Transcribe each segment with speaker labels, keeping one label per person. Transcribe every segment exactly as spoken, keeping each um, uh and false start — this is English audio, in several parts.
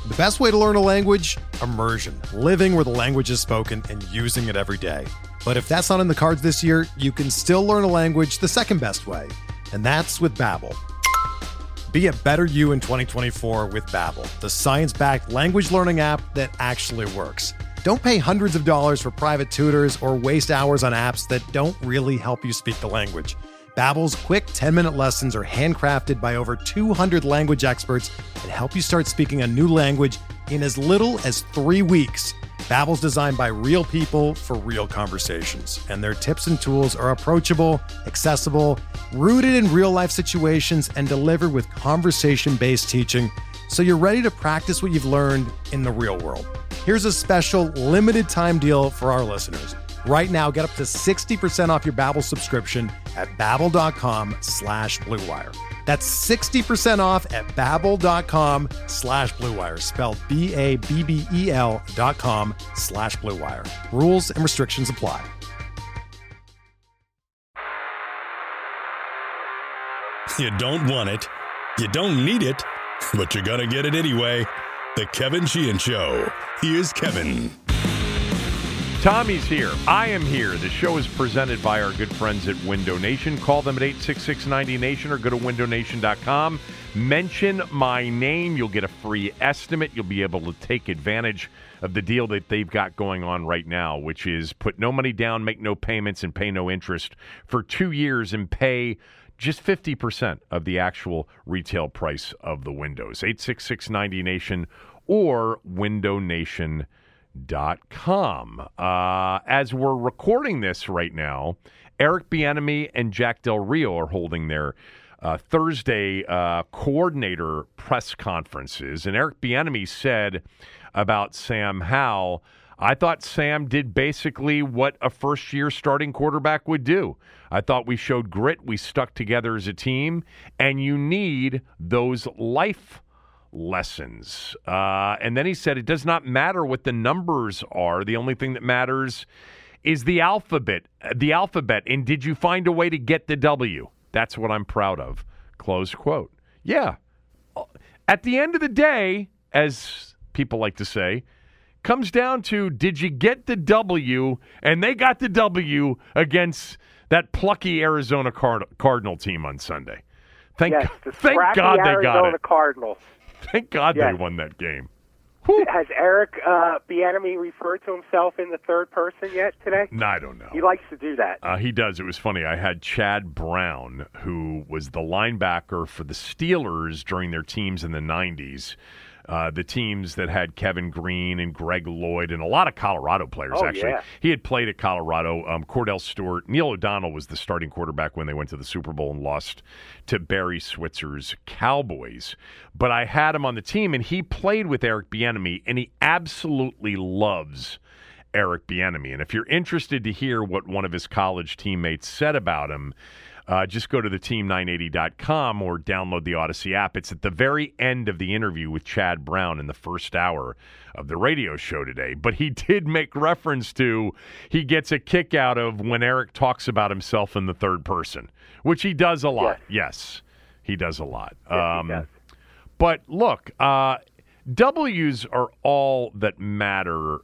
Speaker 1: The best way to learn a language? Immersion. Living where the language is spoken and using it every day. But if that's not in the cards this year, you can still learn a language the second best way, and that's with Babbel. Be a better you in twenty twenty-four with Babbel, the science-backed language learning app that actually works. Don't pay hundreds of dollars for private tutors or waste hours on apps that don't really help you speak the language. Babbel's quick ten-minute lessons are handcrafted by over two hundred language experts and help you start speaking a new language in as little as three weeks. Babbel's designed by real people for real conversations, and their tips and tools are approachable, accessible, rooted in real-life situations, and delivered with conversation-based teaching, so you're ready to practice what you've learned in the real world. Here's a special limited-time deal for our listeners. Right now, get up to sixty percent off your Babbel subscription at babbel.com slash Blue Wire. That's sixty percent off at babbel.com slash Blue Wire, spelled B A B B E L dot com slash Blue Wire. Rules and restrictions apply.
Speaker 2: You don't want it, you don't need it, but you're gonna get it anyway. The Kevin Sheehan Show. Here's Kevin.
Speaker 3: Tommy's here. I am here. The show is presented by our good friends at Window Nation. Call them at eight six six, ninety nation or go to window nation dot com. Mention my name. You'll get a free estimate. You'll be able to take advantage of the deal that they've got going on right now, which is put no money down, make no payments, and pay no interest for two years and pay just fifty percent of the actual retail price of the windows. eight six six, ninety nation or window nation dot com. Uh, as we're recording this right now, Eric Bieniemy and Jack Del Rio are holding their uh, Thursday uh, coordinator press conferences. And Eric Bieniemy said about Sam Howell, I thought Sam did basically what a first-year starting quarterback would do. I thought we showed grit, we stuck together as a team, and you need those life lessons. Uh, and then he said it does not matter what the numbers are. The only thing that matters is the alphabet. The alphabet. And did you find a way to get the W? That's what I'm proud of. Close quote. Yeah. At the end of the day, as people like to say, comes down to did you get the W? And they got the W against that plucky Arizona Card- Cardinal team on Sunday. Thank,
Speaker 4: yes,
Speaker 3: God, thank God they got it.
Speaker 4: Cardinals.
Speaker 3: Thank God
Speaker 4: yes.
Speaker 3: they won that game. Whew.
Speaker 4: Has Eric uh, Bieniemy referred to himself in the third person yet today?
Speaker 3: No, I don't know.
Speaker 4: He likes to do that.
Speaker 3: Uh, he does. It was funny. I had Chad Brown, who was the linebacker for the Steelers during their teams in the nineties. Uh, the teams that had Kevin Green and Greg Lloyd and a lot of Colorado players,
Speaker 4: oh,
Speaker 3: actually.
Speaker 4: Yeah.
Speaker 3: He had played at Colorado. Um, Cordell Stewart. Neil O'Donnell was the starting quarterback when they went to the Super Bowl and lost to Barry Switzer's Cowboys. But I had him on the team, and he played with Eric Bieniemy, and he absolutely loves Eric Bieniemy. And if you're interested to hear what one of his college teammates said about him, Uh, just go to the team nine eighty dot com or download the Odyssey app. It's at the very end of the interview with Chad Brown in the first hour of the radio show today. But he did make reference to he gets a kick out of when Eric talks about himself in the third person, which he does a lot. Yes, yes he does a lot.
Speaker 4: Yes,
Speaker 3: um,
Speaker 4: he does.
Speaker 3: But look, uh, W's are all that matter.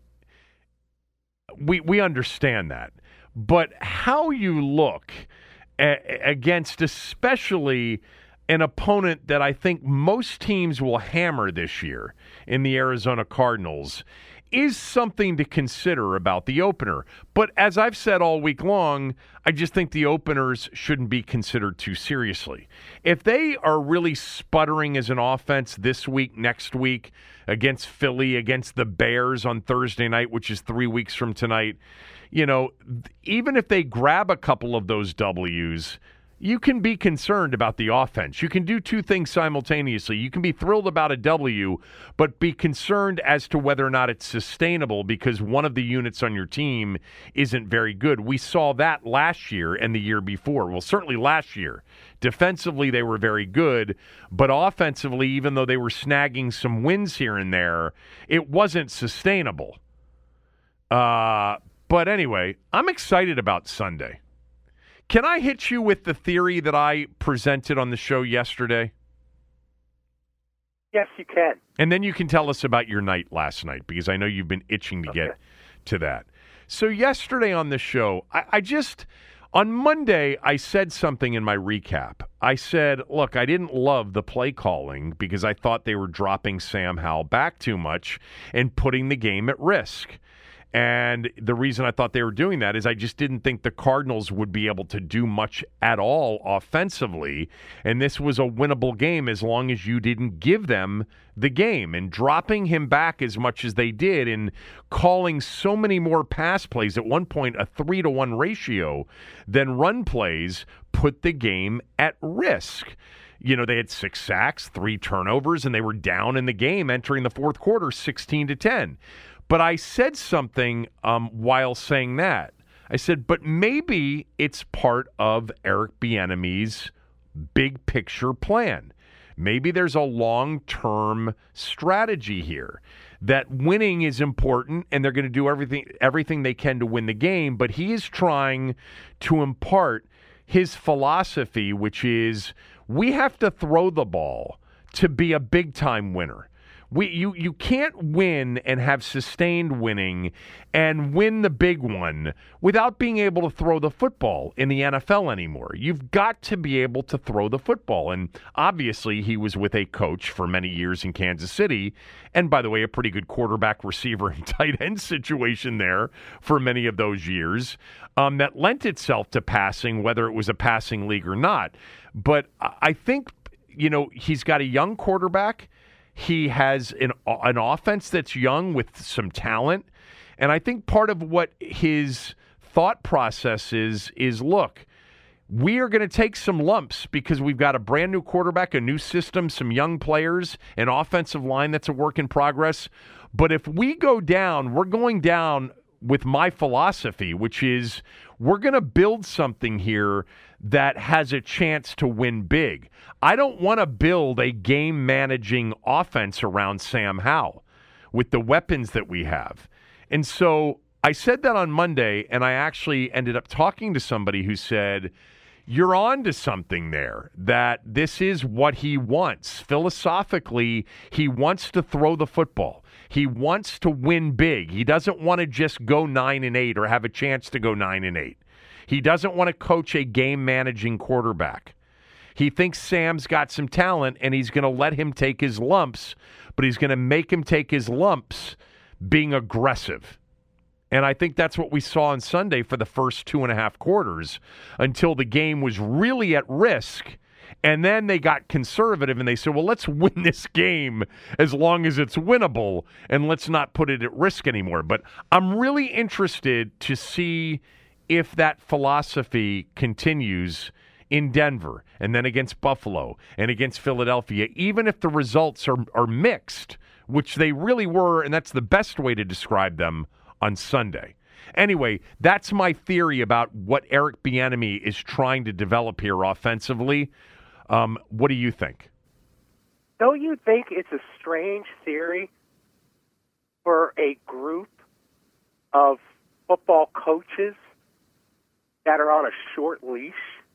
Speaker 3: We we understand that. But how you look against especially an opponent that I think most teams will hammer this year in the Arizona Cardinals is something to consider about the opener. But as I've said all week long, I just think the openers shouldn't be considered too seriously. If they are really sputtering as an offense this week, next week, against Philly, against the Bears on Thursday night, which is three weeks from tonight, you know, even if they grab a couple of those W's, you can be concerned about the offense. You can do two things simultaneously. You can be thrilled about a W, but be concerned as to whether or not it's sustainable because one of the units on your team isn't very good. We saw that last year and the year before. Well, certainly last year. Defensively, they were very good, but offensively, even though they were snagging some wins here and there, it wasn't sustainable. Uh... But anyway, I'm excited about Sunday. Can I hit you with the theory that I presented on the show yesterday?
Speaker 4: Yes, you can.
Speaker 3: And then you can tell us about your night last night, because I know you've been itching to
Speaker 4: Okay.
Speaker 3: get to that. So yesterday on the show, I, I just, on Monday, I said something in my recap. I said, look, I didn't love the play calling because I thought they were dropping Sam Howell back too much and putting the game at risk. And the reason I thought they were doing that is I just didn't think the Cardinals would be able to do much at all offensively. And this was a winnable game as long as you didn't give them the game. And dropping him back as much as they did and calling so many more pass plays, at one point a three to one ratio, than run plays, put the game at risk. You know, they had six sacks, three turnovers, and they were down in the game entering the fourth quarter sixteen to ten. But I said something um, while saying that. I said, but maybe it's part of Eric Bieniemy's big picture plan. Maybe there's a long-term strategy here that winning is important and they're going to do everything everything they can to win the game, but he is trying to impart his philosophy, which is we have to throw the ball to be a big-time winner. We you you can't win and have sustained winning and win the big one without being able to throw the football in the N F L anymore. You've got to be able to throw the football. And obviously he was with a coach for many years in Kansas City, and by the way, a pretty good quarterback, receiver, and tight end situation there for many of those years um, that lent itself to passing, whether it was a passing league or not. But I think, you know, he's got a young quarterback. He has an an offense that's young with some talent. And I think part of what his thought process is, is look, we are going to take some lumps because we've got a brand new quarterback, a new system, some young players, an offensive line that's a work in progress. But if we go down, we're going down with my philosophy, which is we're going to build something here that has a chance to win big. I don't want to build a game-managing offense around Sam Howell with the weapons that we have. And so I said that on Monday, and I actually ended up talking to somebody who said, you're on to something there, that this is what he wants. Philosophically, he wants to throw the football. He wants to win big. He doesn't want to just go nine and eight or have a chance to go nine and eight. He doesn't want to coach a game-managing quarterback. He thinks Sam's got some talent, and he's going to let him take his lumps, but he's going to make him take his lumps being aggressive. And I think that's what we saw on Sunday for the first two and a half quarters until the game was really at risk. And then they got conservative and they said, well, let's win this game as long as it's winnable and let's not put it at risk anymore. But I'm really interested to see if that philosophy continues in Denver and then against Buffalo and against Philadelphia, even if the results are, are mixed, which they really were, and that's the best way to describe them on Sunday. Anyway, that's my theory about what Eric Bieniemy is trying to develop here offensively. Um, what do you think?
Speaker 4: Don't you think it's a strange theory for a group of football coaches that are on a short leash?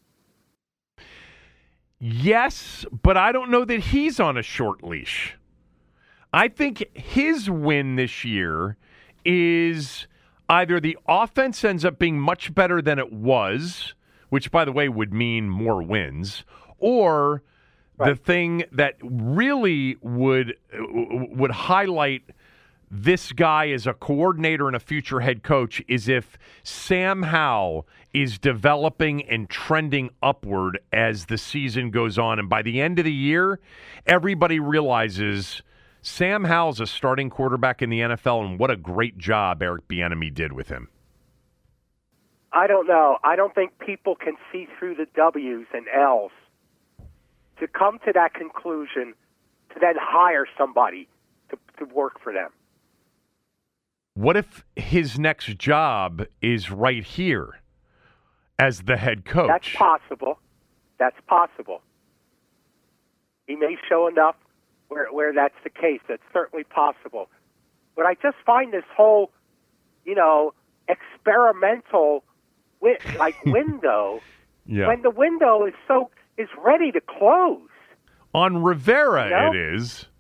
Speaker 3: Yes, but I don't know that he's on a short leash. I think his win this year is either the offense ends up being much better than it was, which, by the way, would mean more wins, or right. the thing that really would would highlight this guy as a coordinator and a future head coach is if Sam Howell is developing and trending upward as the season goes on. And by the end of the year, everybody realizes Sam Howell's a starting quarterback in the N F L, and what a great job Eric Bieniemy did with him.
Speaker 4: I don't know. I don't think people can see through the W's and L's to come to that conclusion to then hire somebody to, to work for them.
Speaker 3: What if his next job is right here as the head coach?
Speaker 4: That's possible. That's possible. He may show enough where where that's the case. That's certainly possible. But I just find this whole, you know, experimental wi- like window,
Speaker 3: yeah.
Speaker 4: when the window is so is ready to close.
Speaker 3: On Rivera,
Speaker 4: you know?
Speaker 3: it is.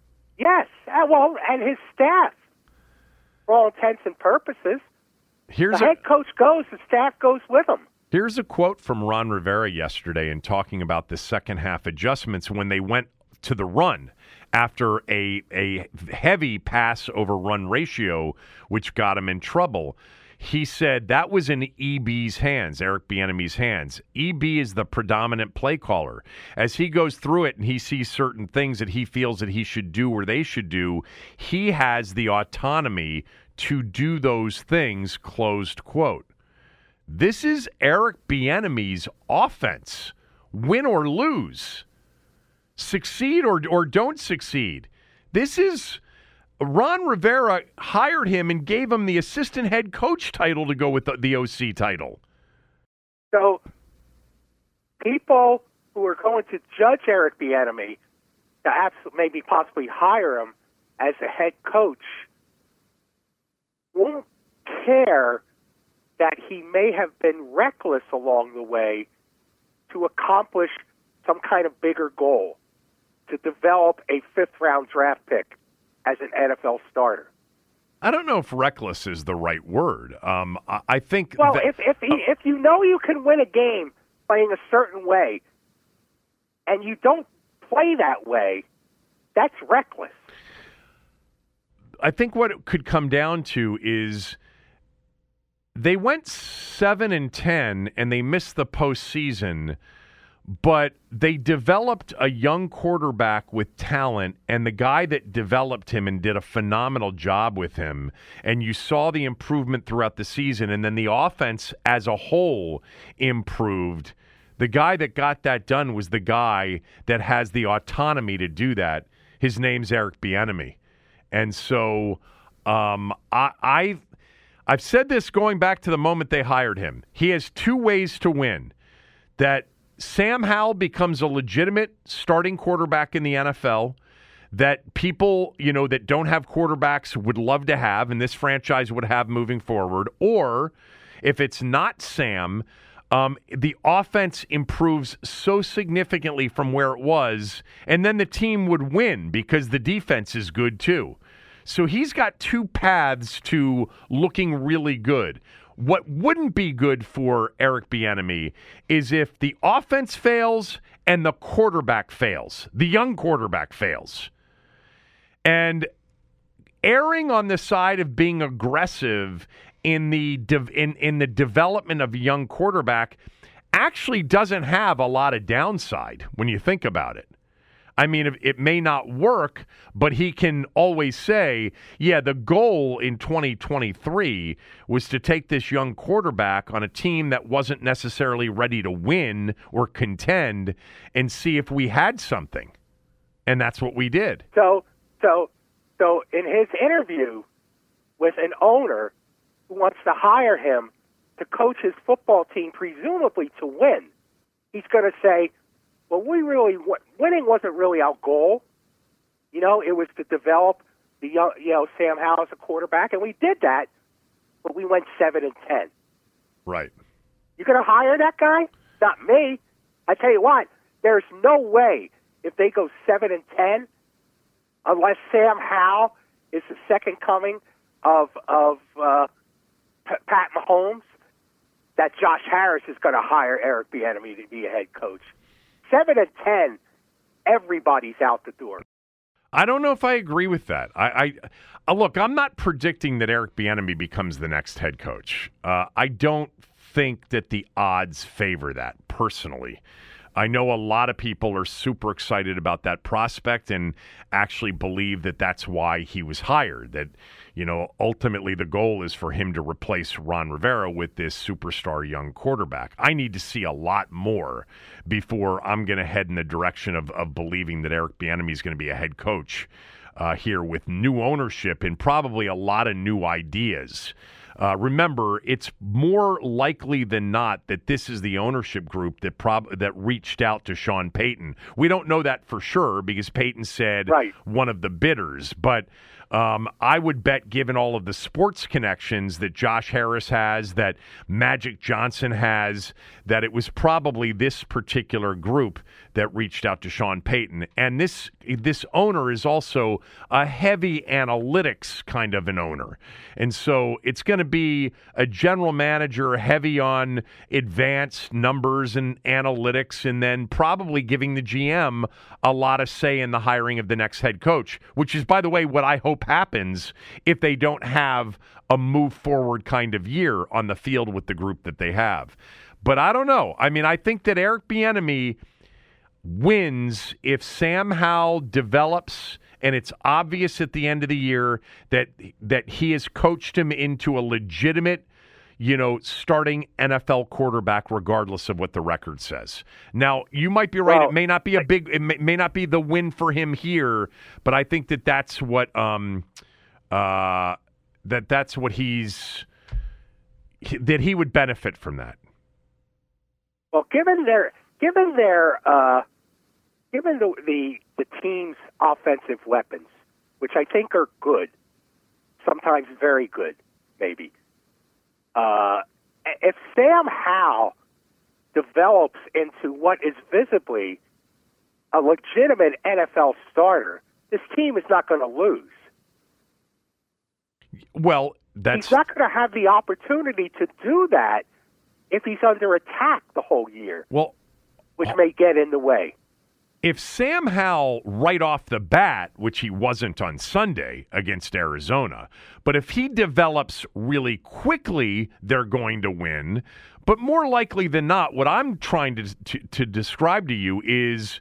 Speaker 4: Yes, uh, well, and his staff, for all intents and purposes.
Speaker 3: Here's
Speaker 4: the
Speaker 3: a,
Speaker 4: head coach goes, the staff goes with him.
Speaker 3: Here's a quote from Ron Rivera yesterday in talking about the second half adjustments when they went to the run after a a heavy pass over run ratio, which got him in trouble. He said that was in E B's hands, Eric Bieniemy's hands. E B is the predominant play caller. As he goes through it and he sees certain things that he feels that he should do or they should do, he has the autonomy to do those things, closed quote. This is Eric Bieniemy's offense, win or lose, succeed or or don't succeed. This is Ron Rivera hired him and gave him the assistant head coach title to go with the, the O C title.
Speaker 4: So people who are going to judge Eric Bieniemy to absolutely maybe possibly hire him as a head coach won't care that he may have been reckless along the way to accomplish some kind of bigger goal, to develop a fifth-round draft pick as an N F L starter.
Speaker 3: I don't know if reckless is the right word. Um, I, I think.
Speaker 4: Well,
Speaker 3: that,
Speaker 4: if if, he, uh, if you know you can win a game playing a certain way, and you don't play that way, that's reckless.
Speaker 3: I think what it could come down to is they went seven and ten, and they missed the postseason. But they developed a young quarterback with talent, and the guy that developed him and did a phenomenal job with him, and you saw the improvement throughout the season, and then the offense as a whole improved. The guy that got that done was the guy that has the autonomy to do that. His name's Eric Bieniemy. And so um, I, I've, I've said this going back to the moment they hired him. He has two ways to win. That Sam Howell becomes a legitimate starting quarterback in the N F L that people, you know, that don't have quarterbacks would love to have, and this franchise would have moving forward. Or if it's not Sam, um, the offense improves so significantly from where it was, and then the team would win because the defense is good too. So he's got two paths to looking really good. What wouldn't be good for Eric Bieniemy is if the offense fails and the quarterback fails, the young quarterback fails. And erring on the side of being aggressive in the de- in, in the development of a young quarterback actually doesn't have a lot of downside when you think about it. I mean, it may not work, but he can always say, yeah, the goal in twenty twenty-three was to take this young quarterback on a team that wasn't necessarily ready to win or contend and see if we had something. And that's what we did.
Speaker 4: So, so, so in his interview with an owner who wants to hire him to coach his football team, presumably to win, he's going to say, well, we really winning wasn't really our goal. You know, it was to develop the young, you know, Sam Howell as a quarterback, and we did that, but we went seven and ten.
Speaker 3: Right.
Speaker 4: You going to hire that guy? Not me. I tell you what, there's no way if they go seven and ten, unless Sam Howell is the second coming of of uh, P- Pat Mahomes, that Josh Harris is going to hire Eric Bieniemy to be a head coach. Seven and ten, everybody's out the door.
Speaker 3: I don't know if I agree with that. I, I uh, look, I'm not predicting that Eric Bieniemy becomes the next head coach. Uh, I don't think that the odds favor that personally. I know a lot of people are super excited about that prospect and actually believe that that's why he was hired. That, you know, ultimately the goal is for him to replace Ron Rivera with this superstar young quarterback. I need to see a lot more before I'm going to head in the direction of, of believing that Eric Bieniemy is going to be a head coach uh, here with new ownership and probably a lot of new ideas. Uh, remember, it's more likely than not that this is the ownership group that prob- that reached out to Sean Payton. We don't know that for sure because Payton said
Speaker 4: right.
Speaker 3: one of the bidders, but um, I would bet, given all of the sports connections that Josh Harris has, that Magic Johnson has, that it was probably this particular group that reached out to Sean Payton. And this this owner is also a heavy analytics kind of an owner. And so it's going to be a general manager heavy on advanced numbers and analytics, and then probably giving the G M a lot of say in the hiring of the next head coach, which is, by the way, what I hope happens if they don't have a move forward kind of year on the field with the group that they have. But I don't know. I mean, I think that Eric Bieniemy wins if Sam Howell develops, and it's obvious at the end of the year that that he has coached him into a legitimate, you know, starting N F L quarterback, regardless of what the record says. Now, you might be right.
Speaker 4: Well,
Speaker 3: it may not be a big, it may, may not be the win for him here, but I think that that's what, um, uh, that that's what he's, that he would benefit from that.
Speaker 4: Well, given their, given their, uh, given the, the the team's offensive weapons, which I think are good, sometimes very good, maybe. Uh, if Sam Howell develops into what is visibly a legitimate N F L starter, this team is not going to lose.
Speaker 3: Well, that's...
Speaker 4: He's not going to have the opportunity to do that if he's under attack the whole year,
Speaker 3: well,
Speaker 4: which may get in the way.
Speaker 3: If Sam Howell, right off the bat, which he wasn't on Sunday against Arizona, but if he develops really quickly, they're going to win. But more likely than not, what I'm trying to, to, to describe to you is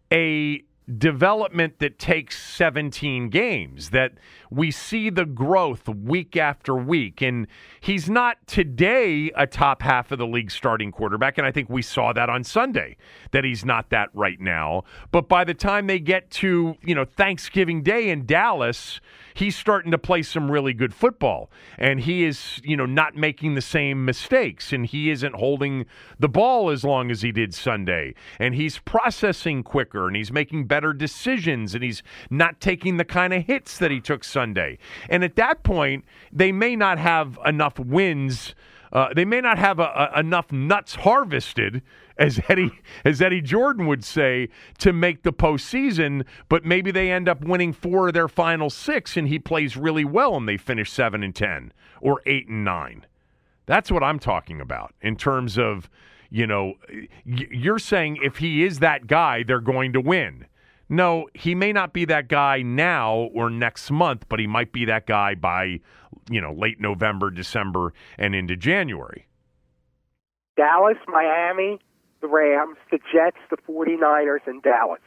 Speaker 3: a development that takes seventeen games, that we see the growth week after week. And he's not today a top half of the league starting quarterback, and I think we saw that on Sunday, that he's not that right now. But by the time they get to, you know, Thanksgiving Day in Dallas, he's starting to play some really good football. And he is, you know, not making the same mistakes, and he isn't holding the ball as long as he did Sunday. And he's processing quicker, and he's making better decisions, and he's not taking the kind of hits that he took Sunday. And at that point, they may not have enough wins. Uh, they may not have a, a, enough nuts harvested, as Eddie as Eddie Jordan would say, to make the postseason. But maybe they end up winning four of their final six, and he plays really well, and they finish seven and ten or eight and nine. That's what I'm talking about in terms of, you know, you're saying if he is that guy, they're going to win. No, he may not be that guy now or next month, but he might be that guy by, you know, late November, December, and into January.
Speaker 4: Dallas, Miami, the Rams, the Jets, the 49ers, and Dallas.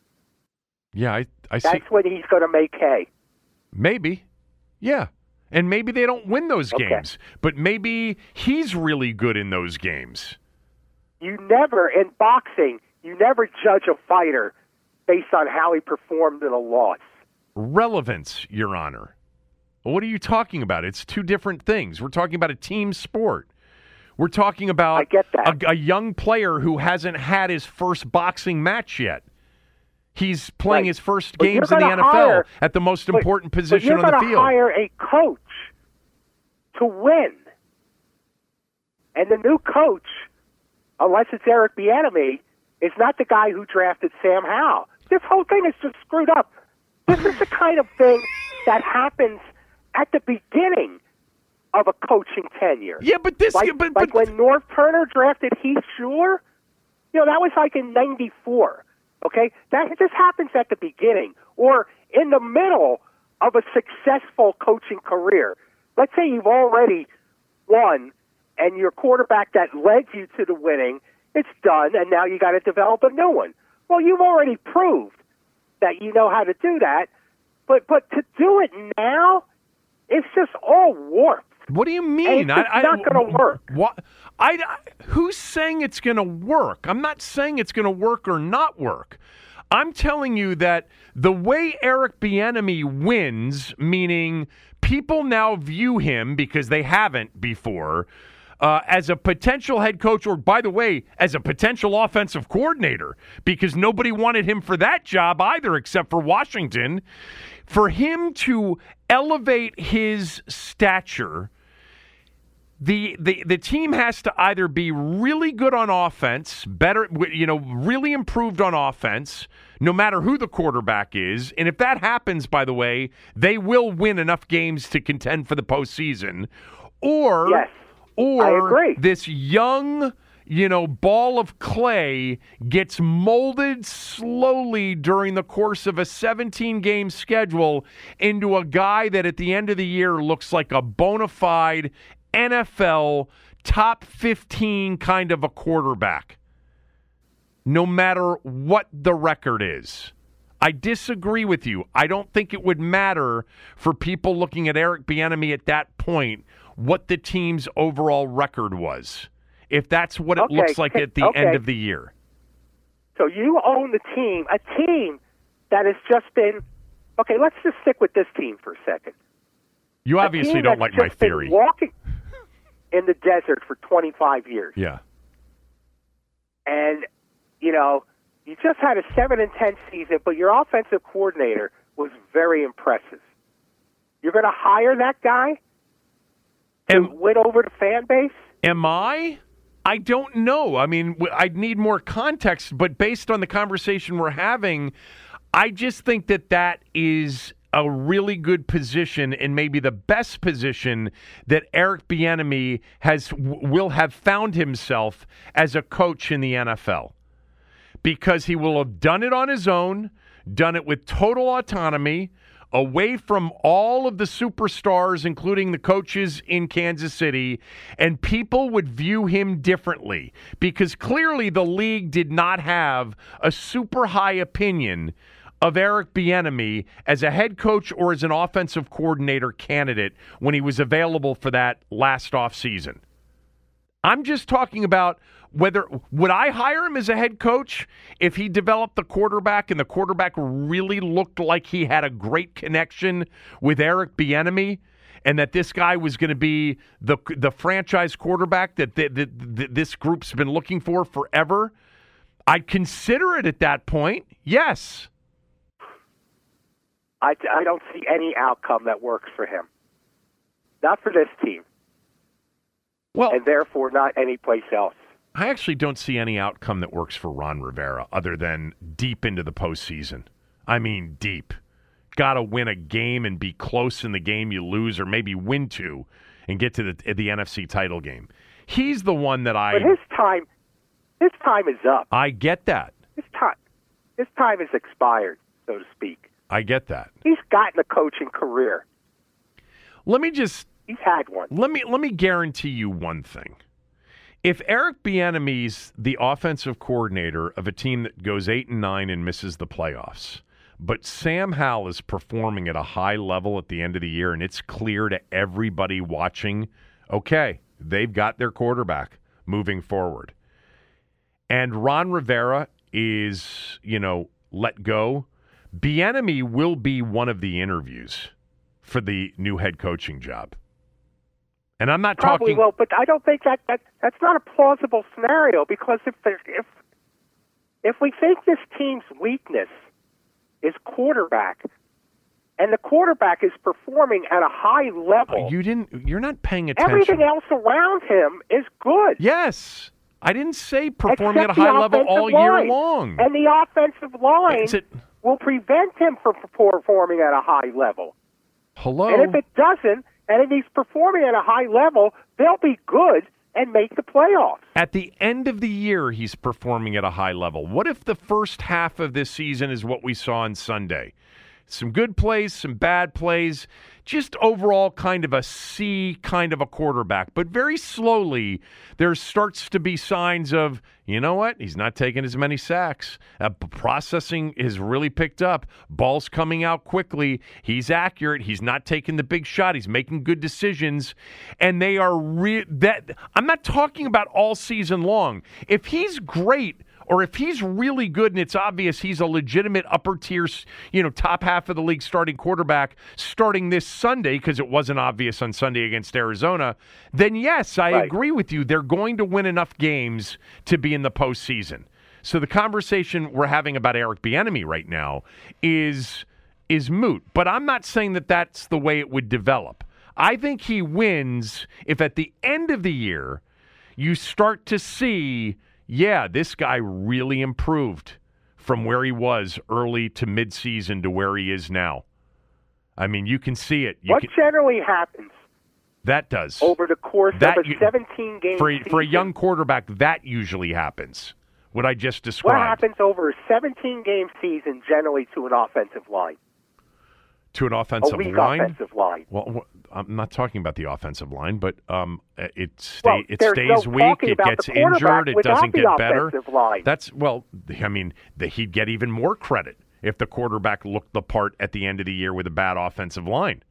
Speaker 3: Yeah, I, I see.
Speaker 4: That's when he's going to make hay.
Speaker 3: Maybe. Yeah. And maybe they don't win those
Speaker 4: Okay.
Speaker 3: games, but maybe he's really good in those games.
Speaker 4: You never, in boxing, you never judge a fighter based on how he performed in a loss.
Speaker 3: Relevance, Your Honor. What are you talking about? It's two different things. We're talking about a team sport. We're talking about
Speaker 4: I get that.
Speaker 3: A, a young player who hasn't had his first boxing match yet. He's playing
Speaker 4: Right.
Speaker 3: his first
Speaker 4: But
Speaker 3: games
Speaker 4: you're
Speaker 3: in the
Speaker 4: gonna
Speaker 3: N F L
Speaker 4: hire-
Speaker 3: at the most
Speaker 4: but-
Speaker 3: important
Speaker 4: but
Speaker 3: position
Speaker 4: you're
Speaker 3: on the
Speaker 4: gonna
Speaker 3: field.
Speaker 4: hire a coach to win. And the new coach, unless it's Eric Bieniemy, is not the guy who drafted Sam Howell. This whole thing is just screwed up. This is the kind of thing that happens at the beginning of a coaching tenure.
Speaker 3: Yeah, but this,
Speaker 4: Like,
Speaker 3: but,
Speaker 4: like
Speaker 3: but
Speaker 4: when North Turner drafted Heath Schuler, you know, that was like in ninety-four. Okay? That this happens at the beginning or in the middle of a successful coaching career. Let's say you've already won and your quarterback that led you to the winning, it's done, and now you got to develop a new one. Well, you've already proved that you know how to do that, but but to do it now, it's just all warped.
Speaker 3: what do you mean?
Speaker 4: And it's
Speaker 3: I,
Speaker 4: not
Speaker 3: I,
Speaker 4: going to work.
Speaker 3: What? I, I, who's saying it's going to work? I'm not saying it's going to work or not work. I'm telling you that the way Eric Bieniemy wins, meaning people now view him, because they haven't before, uh, as a potential head coach, or, by the way, as a potential offensive coordinator, because nobody wanted him for that job either except for Washington. For him to elevate his stature, the, the the team has to either be really good on offense, better, you know, really improved on offense, no matter who the quarterback is. And if that happens, by the way, they will win enough games to contend for the postseason. Or,
Speaker 4: yes,
Speaker 3: or
Speaker 4: I agree.
Speaker 3: This young, you know, ball of clay gets molded slowly during the course of a seventeen-game schedule into a guy that at the end of the year looks like a bona fide N F L top fifteen kind of a quarterback, no matter what the record is. I disagree with you. I don't think it would matter for people looking at Eric Bieniemy at that point what the team's overall record was, if that's what it
Speaker 4: okay.
Speaker 3: looks like at the
Speaker 4: okay.
Speaker 3: end of the year.
Speaker 4: So you own the team, a team that has just been, okay, let's just stick with this team for a second.
Speaker 3: You obviously don't like my theory.
Speaker 4: Been walking in the desert for twenty-five years.
Speaker 3: Yeah.
Speaker 4: And, you know, you just had a seven and ten season, but your offensive coordinator was very impressive. You're going to hire that guy to
Speaker 3: am,
Speaker 4: win over the fan base?
Speaker 3: Am I? I don't know. I mean, I'd need more context, but based on the conversation we're having, I just think that that is a really good position, and maybe the best position that Eric Bieniemy has will have found himself as a coach in the N F L, because he will have done it on his own, done it with total autonomy, away from all of the superstars, including the coaches in Kansas City, and people would view him differently, because clearly the league did not have a super high opinion of Eric Bieniemy as a head coach or as an offensive coordinator candidate when he was available for that last offseason. I'm just talking about whether, would I hire him as a head coach if he developed the quarterback and the quarterback really looked like he had a great connection with Eric Bieniemy, and that this guy was going to be the the franchise quarterback that, that, that, that this group's been looking for forever? I'd consider it at that point, yes.
Speaker 4: I, I don't see any outcome that works for him. Not for this team.
Speaker 3: Well,
Speaker 4: and therefore not any place else.
Speaker 3: I actually don't see any outcome that works for Ron Rivera other than deep into the postseason. I mean, deep. Got to win a game and be close in the game you lose, or maybe win two and get to the the N F C title game. He's the one that I...
Speaker 4: But his time, his time is up.
Speaker 3: I get that.
Speaker 4: His time, his time is expired, so to speak.
Speaker 3: I get that.
Speaker 4: He's gotten a coaching career.
Speaker 3: Let me just...
Speaker 4: He's had one.
Speaker 3: Let me let me guarantee you one thing. If Eric Bieniemy's the offensive coordinator of a team that goes eight and nine and misses the playoffs, but Sam Howell is performing at a high level at the end of the year, and it's clear to everybody watching, okay, they've got their quarterback moving forward. And Ron Rivera is, you know, let go. Bieniemy will be one of the interviews for the new head coaching job. And I'm not
Speaker 4: Probably
Speaker 3: talking...
Speaker 4: will, but I don't think that, that that's not a plausible scenario, because if there, if if we think this team's weakness is quarterback, and the quarterback is performing at a high level,
Speaker 3: you didn't. You're not paying attention.
Speaker 4: Everything else around him is good.
Speaker 3: Yes, I didn't say performing
Speaker 4: Except
Speaker 3: at a high
Speaker 4: the
Speaker 3: level all
Speaker 4: line.
Speaker 3: year long.
Speaker 4: And the offensive line
Speaker 3: Is it...
Speaker 4: will prevent him from performing at a high level.
Speaker 3: Hello.
Speaker 4: And if it doesn't, and if he's performing at a high level, they'll be good and make the playoffs.
Speaker 3: At the end of the year, he's performing at a high level. What if the first half of this season is what we saw on Sunday? Some good plays, some bad plays, just overall kind of a C kind of a quarterback. But very slowly, there starts to be signs of, you know what, he's not taking as many sacks. Uh, processing has really picked up. Ball's coming out quickly. He's accurate. He's not taking the big shot. He's making good decisions. And they are re- that. I'm not talking about all season long. If he's great or if he's really good and it's obvious he's a legitimate upper tier, you know, top half of the league starting quarterback starting this Sunday, because it wasn't obvious on Sunday against Arizona, then yes, I
Speaker 4: right.
Speaker 3: agree with you. They're going to win enough games to be in the postseason. So the conversation we're having about Eric Bieniemy right now is is moot. But I'm not saying that that's the way it would develop. I think he wins if at the end of the year you start to see, yeah, this guy really improved from where he was early to midseason to where he is now. I mean, you can see it. You
Speaker 4: what
Speaker 3: can,
Speaker 4: generally happens
Speaker 3: that does.
Speaker 4: over the course
Speaker 3: that,
Speaker 4: of a seventeen-game
Speaker 3: for,
Speaker 4: season?
Speaker 3: For a young quarterback, that usually happens, what I just described.
Speaker 4: What happens over a seventeen-game season generally to an offensive line?
Speaker 3: To an offensive
Speaker 4: a weak
Speaker 3: line?
Speaker 4: offensive line.
Speaker 3: Well, I'm not talking about the offensive line, but um, it, stay,
Speaker 4: well,
Speaker 3: it
Speaker 4: there's
Speaker 3: stays
Speaker 4: no
Speaker 3: weak, it
Speaker 4: about
Speaker 3: gets
Speaker 4: the quarterback
Speaker 3: injured, it
Speaker 4: without
Speaker 3: doesn't
Speaker 4: the
Speaker 3: get better.
Speaker 4: offensive line.
Speaker 3: That's, well, I mean, the, he'd get even more credit if the quarterback looked the part at the end of the year with a bad offensive line.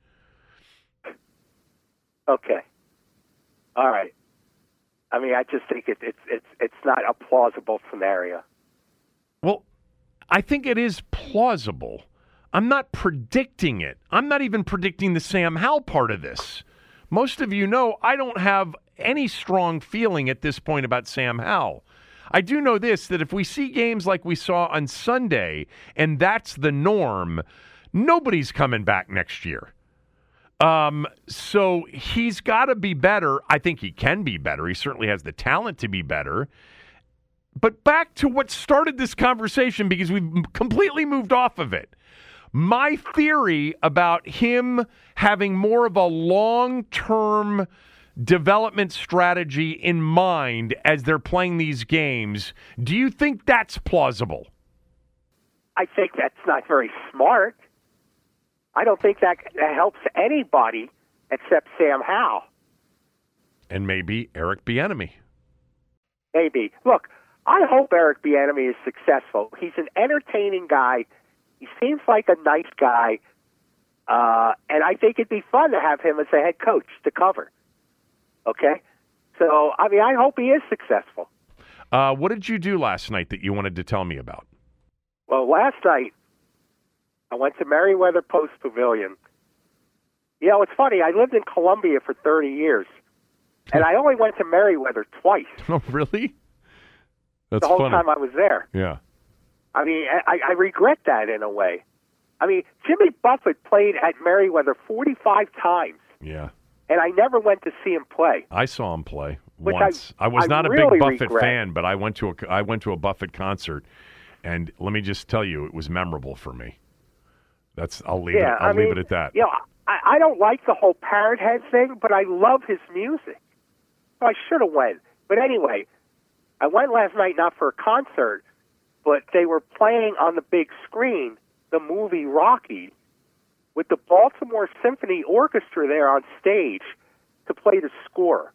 Speaker 4: Okay. All right. I mean, I just think it, it's it's it's not a plausible scenario.
Speaker 3: Well, I think it is plausible. I'm not predicting it. I'm not even predicting the Sam Howell part of this. Most of you know I don't have any strong feeling at this point about Sam Howell. I do know this, that if we see games like we saw on Sunday, and that's the norm, nobody's coming back next year. Um, so he's got to be better. I think he can be better. He certainly has the talent to be better. But back to what started this conversation, because we've completely moved off of it. My theory about him having more of a long-term development strategy in mind as they're playing these games, do you think that's plausible?
Speaker 4: I think that's not very smart. I don't think that, that helps anybody except Sam Howell.
Speaker 3: And maybe Eric Bieniemy.
Speaker 4: Maybe. Look, I hope Eric Bieniemy is successful. He's an entertaining guy. He seems like a nice guy. Uh, and I think it'd be fun to have him as a head coach to cover. Okay? So, I mean, I hope he is successful.
Speaker 3: Uh, what did you do last night that you wanted to tell me about?
Speaker 4: Well, last night, I went to Merriweather Post Pavilion. You know, it's funny. I lived in Columbia for thirty years, and I only went to Merriweather twice.
Speaker 3: Oh, really? That's
Speaker 4: the whole
Speaker 3: funny.
Speaker 4: time I was there.
Speaker 3: Yeah.
Speaker 4: I mean, I, I regret that in a way. I mean, Jimmy Buffett played at Merriweather forty-five times.
Speaker 3: Yeah.
Speaker 4: And I never went to see him play.
Speaker 3: I saw him play
Speaker 4: Which
Speaker 3: once. I,
Speaker 4: I,
Speaker 3: I was
Speaker 4: I
Speaker 3: not a
Speaker 4: really
Speaker 3: big Buffett
Speaker 4: regret.
Speaker 3: fan, but I went to a I went to a Buffett concert, and let me just tell you, it was memorable for me. That's I'll leave
Speaker 4: yeah,
Speaker 3: it. I'll
Speaker 4: I
Speaker 3: leave
Speaker 4: mean,
Speaker 3: it at that.
Speaker 4: You know, I, I don't like the whole Parrot Head thing, but I love his music. So I should have went. But anyway, I went last night not for a concert, but they were playing on the big screen the movie Rocky with the Baltimore Symphony Orchestra there on stage to play the score.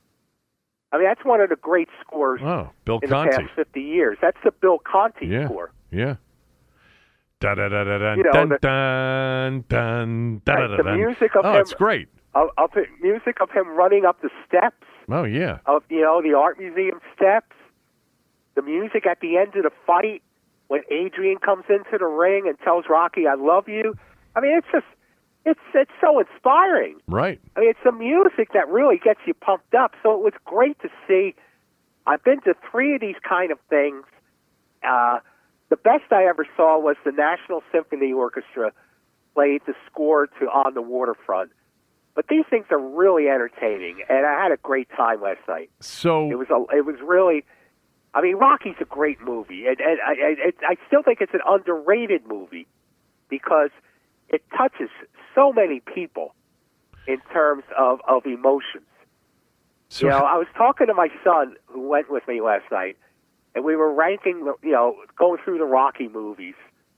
Speaker 4: I mean, that's one of the great scores
Speaker 3: Oh, Bill
Speaker 4: in
Speaker 3: Conti.
Speaker 4: the past fifty years. That's the Bill Conti
Speaker 3: Yeah.
Speaker 4: score.
Speaker 3: Yeah. Da da da da da
Speaker 4: You know,
Speaker 3: dun
Speaker 4: the-
Speaker 3: dun dun da da
Speaker 4: Right,
Speaker 3: da
Speaker 4: the
Speaker 3: dun.
Speaker 4: music of
Speaker 3: Oh,
Speaker 4: him-
Speaker 3: it's great.
Speaker 4: Of, of it, music of him running up the steps
Speaker 3: Oh yeah.
Speaker 4: of, you know, the art museum steps. The music at the end of the fight when Adrian comes into the ring and tells Rocky, "I love you." I mean, it's just, it's it's so inspiring.
Speaker 3: Right.
Speaker 4: I mean, it's the music that really gets you pumped up. So it was great to see. I've been to three of these kind of things. Uh, the best I ever saw was the National Symphony Orchestra played the score to On the Waterfront. But these things are really entertaining, and I had a great time last night.
Speaker 3: So
Speaker 4: It was a, it was really. I mean, Rocky's a great movie, and, and I, I, I still think it's an underrated movie because it touches so many people in terms of, of emotions.
Speaker 3: so
Speaker 4: You know, I was talking to my son who went with me last night, and we were ranking, the- you know, going through the Rocky movies,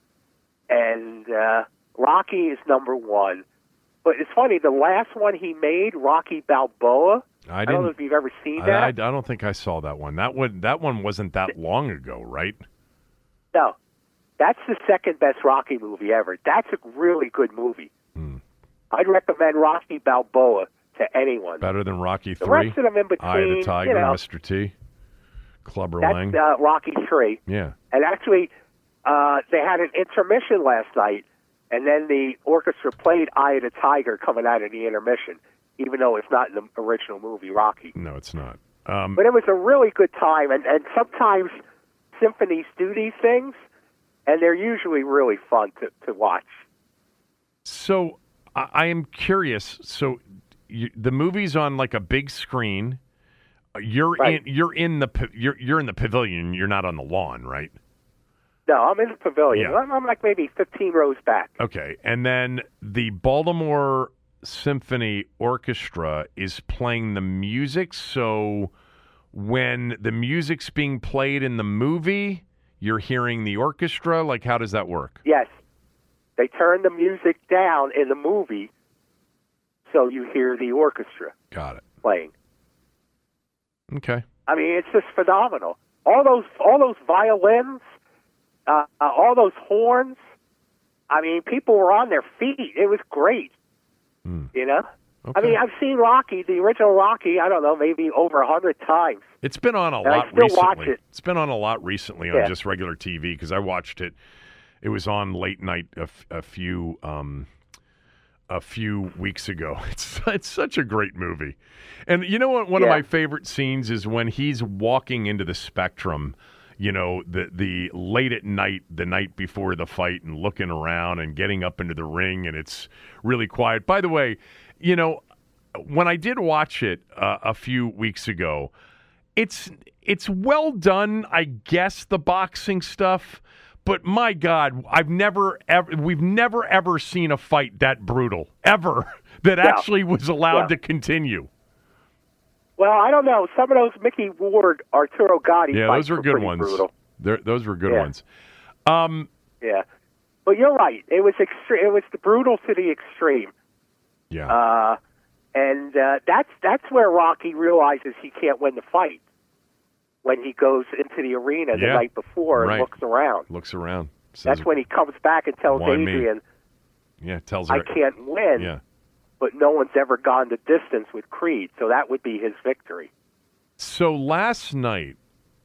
Speaker 4: and uh, Rocky is number one. But it's funny, the last one he made, Rocky Balboa,
Speaker 3: I
Speaker 4: I don't know
Speaker 3: didn't.
Speaker 4: if you've ever seen
Speaker 3: I,
Speaker 4: that.
Speaker 3: I, I don't think I saw that one. That one. That one wasn't that long ago, right?
Speaker 4: No, that's the second best Rocky movie ever. That's a really good movie.
Speaker 3: Hmm.
Speaker 4: I'd recommend Rocky Balboa to anyone.
Speaker 3: Better than Rocky
Speaker 4: The
Speaker 3: Three.
Speaker 4: rest of them in between,
Speaker 3: Eye of the Tiger,
Speaker 4: you know,
Speaker 3: Mister T. Clubber
Speaker 4: That's
Speaker 3: Lang.
Speaker 4: uh, Rocky three.
Speaker 3: Yeah.
Speaker 4: And actually, uh, they had an intermission last night, and then the orchestra played Eye of the Tiger coming out of the intermission, even though it's not in the original movie Rocky.
Speaker 3: No, it's not. Um,
Speaker 4: But it was a really good time, and, and sometimes symphonies do these things, and they're usually really fun to, to watch.
Speaker 3: So I, I am curious. So you, the movie's on like a big screen. You're
Speaker 4: Right.
Speaker 3: in. You're in the. pa- You're you're in the pavilion. You're not on the lawn, right?
Speaker 4: No, I'm in the pavilion.
Speaker 3: Yeah.
Speaker 4: I'm, I'm like maybe fifteen rows back.
Speaker 3: Okay, and then the Baltimore Symphony Orchestra is playing the music. So when the music's being played in the movie, you're hearing the orchestra. Like, how does that work?
Speaker 4: Yes. They turn the music down in the movie so you hear the orchestra
Speaker 3: Got it.
Speaker 4: playing.
Speaker 3: Okay.
Speaker 4: I mean, it's just phenomenal. All those all those violins, uh, uh, all those horns. I mean, people were on their feet. It was great.
Speaker 3: Mm.
Speaker 4: You know?
Speaker 3: Okay.
Speaker 4: I mean, I've seen Rocky, the original Rocky, I don't know, maybe over a hundred times.
Speaker 3: It's been on a
Speaker 4: And I
Speaker 3: lot
Speaker 4: still
Speaker 3: recently.
Speaker 4: watch it.
Speaker 3: It's been on a lot recently on
Speaker 4: Yeah.
Speaker 3: just regular T V because I watched it. It was on late night a, f- a few um, a few weeks ago. It's it's such a great movie, and you know what? One
Speaker 4: Yeah.
Speaker 3: of my favorite scenes is when he's walking into the Spectrum. You know, the the late at night, the night before the fight, and looking around and getting up into the ring, and it's really quiet. By the way, you know, when I did watch it uh, a few weeks ago, it's it's well done, I guess, the boxing stuff. But my God, I've never ever we've never ever seen a fight that brutal ever that
Speaker 4: No.
Speaker 3: actually was allowed
Speaker 4: No.
Speaker 3: to continue.
Speaker 4: Well, I don't know. Some of those Mickey Ward, Arturo Gotti
Speaker 3: Yeah,
Speaker 4: fights
Speaker 3: those were good
Speaker 4: pretty
Speaker 3: ones.
Speaker 4: brutal.
Speaker 3: They're, those were good
Speaker 4: Yeah.
Speaker 3: ones. Um,
Speaker 4: Yeah. But you're right. It was extre- It was the brutal to the extreme.
Speaker 3: yeah.
Speaker 4: Uh, and uh, that's that's where Rocky realizes he can't win the fight when he goes into the arena the
Speaker 3: Yeah.
Speaker 4: night before and
Speaker 3: Right.
Speaker 4: looks around.
Speaker 3: Looks around. Says,
Speaker 4: That's when he comes back and tells
Speaker 3: Why me?
Speaker 4: Adrian,
Speaker 3: yeah, tells her.
Speaker 4: I can't win,
Speaker 3: Yeah.
Speaker 4: but no one's ever gone the distance with Creed, so that would be his victory.
Speaker 3: So last night,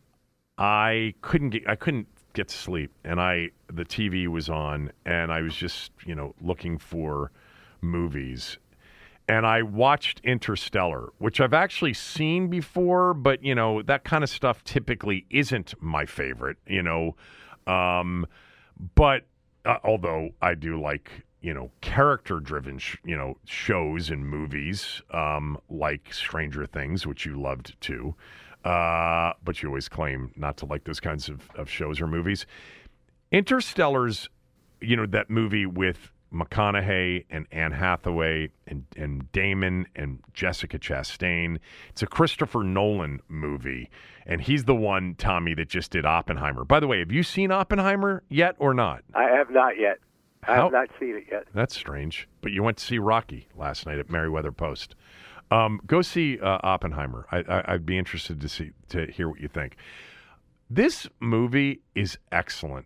Speaker 3: I couldn't get I couldn't get to sleep, and I the T V was on, and I was just you know looking for movies, and I watched Interstellar, which I've actually seen before, but you know that kind of stuff typically isn't my favorite, you know, um, but uh, although I do like you know character-driven sh- you know shows and movies, um, like Stranger Things, which you loved too. Uh, but you always claim not to like those kinds of, of shows or movies. Interstellar's, you know, that movie with McConaughey and Anne Hathaway and, and Damon and Jessica Chastain. It's a Christopher Nolan movie, and he's the one, Tommy, that just did Oppenheimer. By the way, have you seen Oppenheimer yet or not?
Speaker 4: I have not yet. I
Speaker 3: How-
Speaker 4: have not seen it yet.
Speaker 3: That's strange. But you went to see Rocky last night at Merriweather Post. Um, go see uh, Oppenheimer. I, I, I'd be interested to see to hear what you think. This movie is excellent.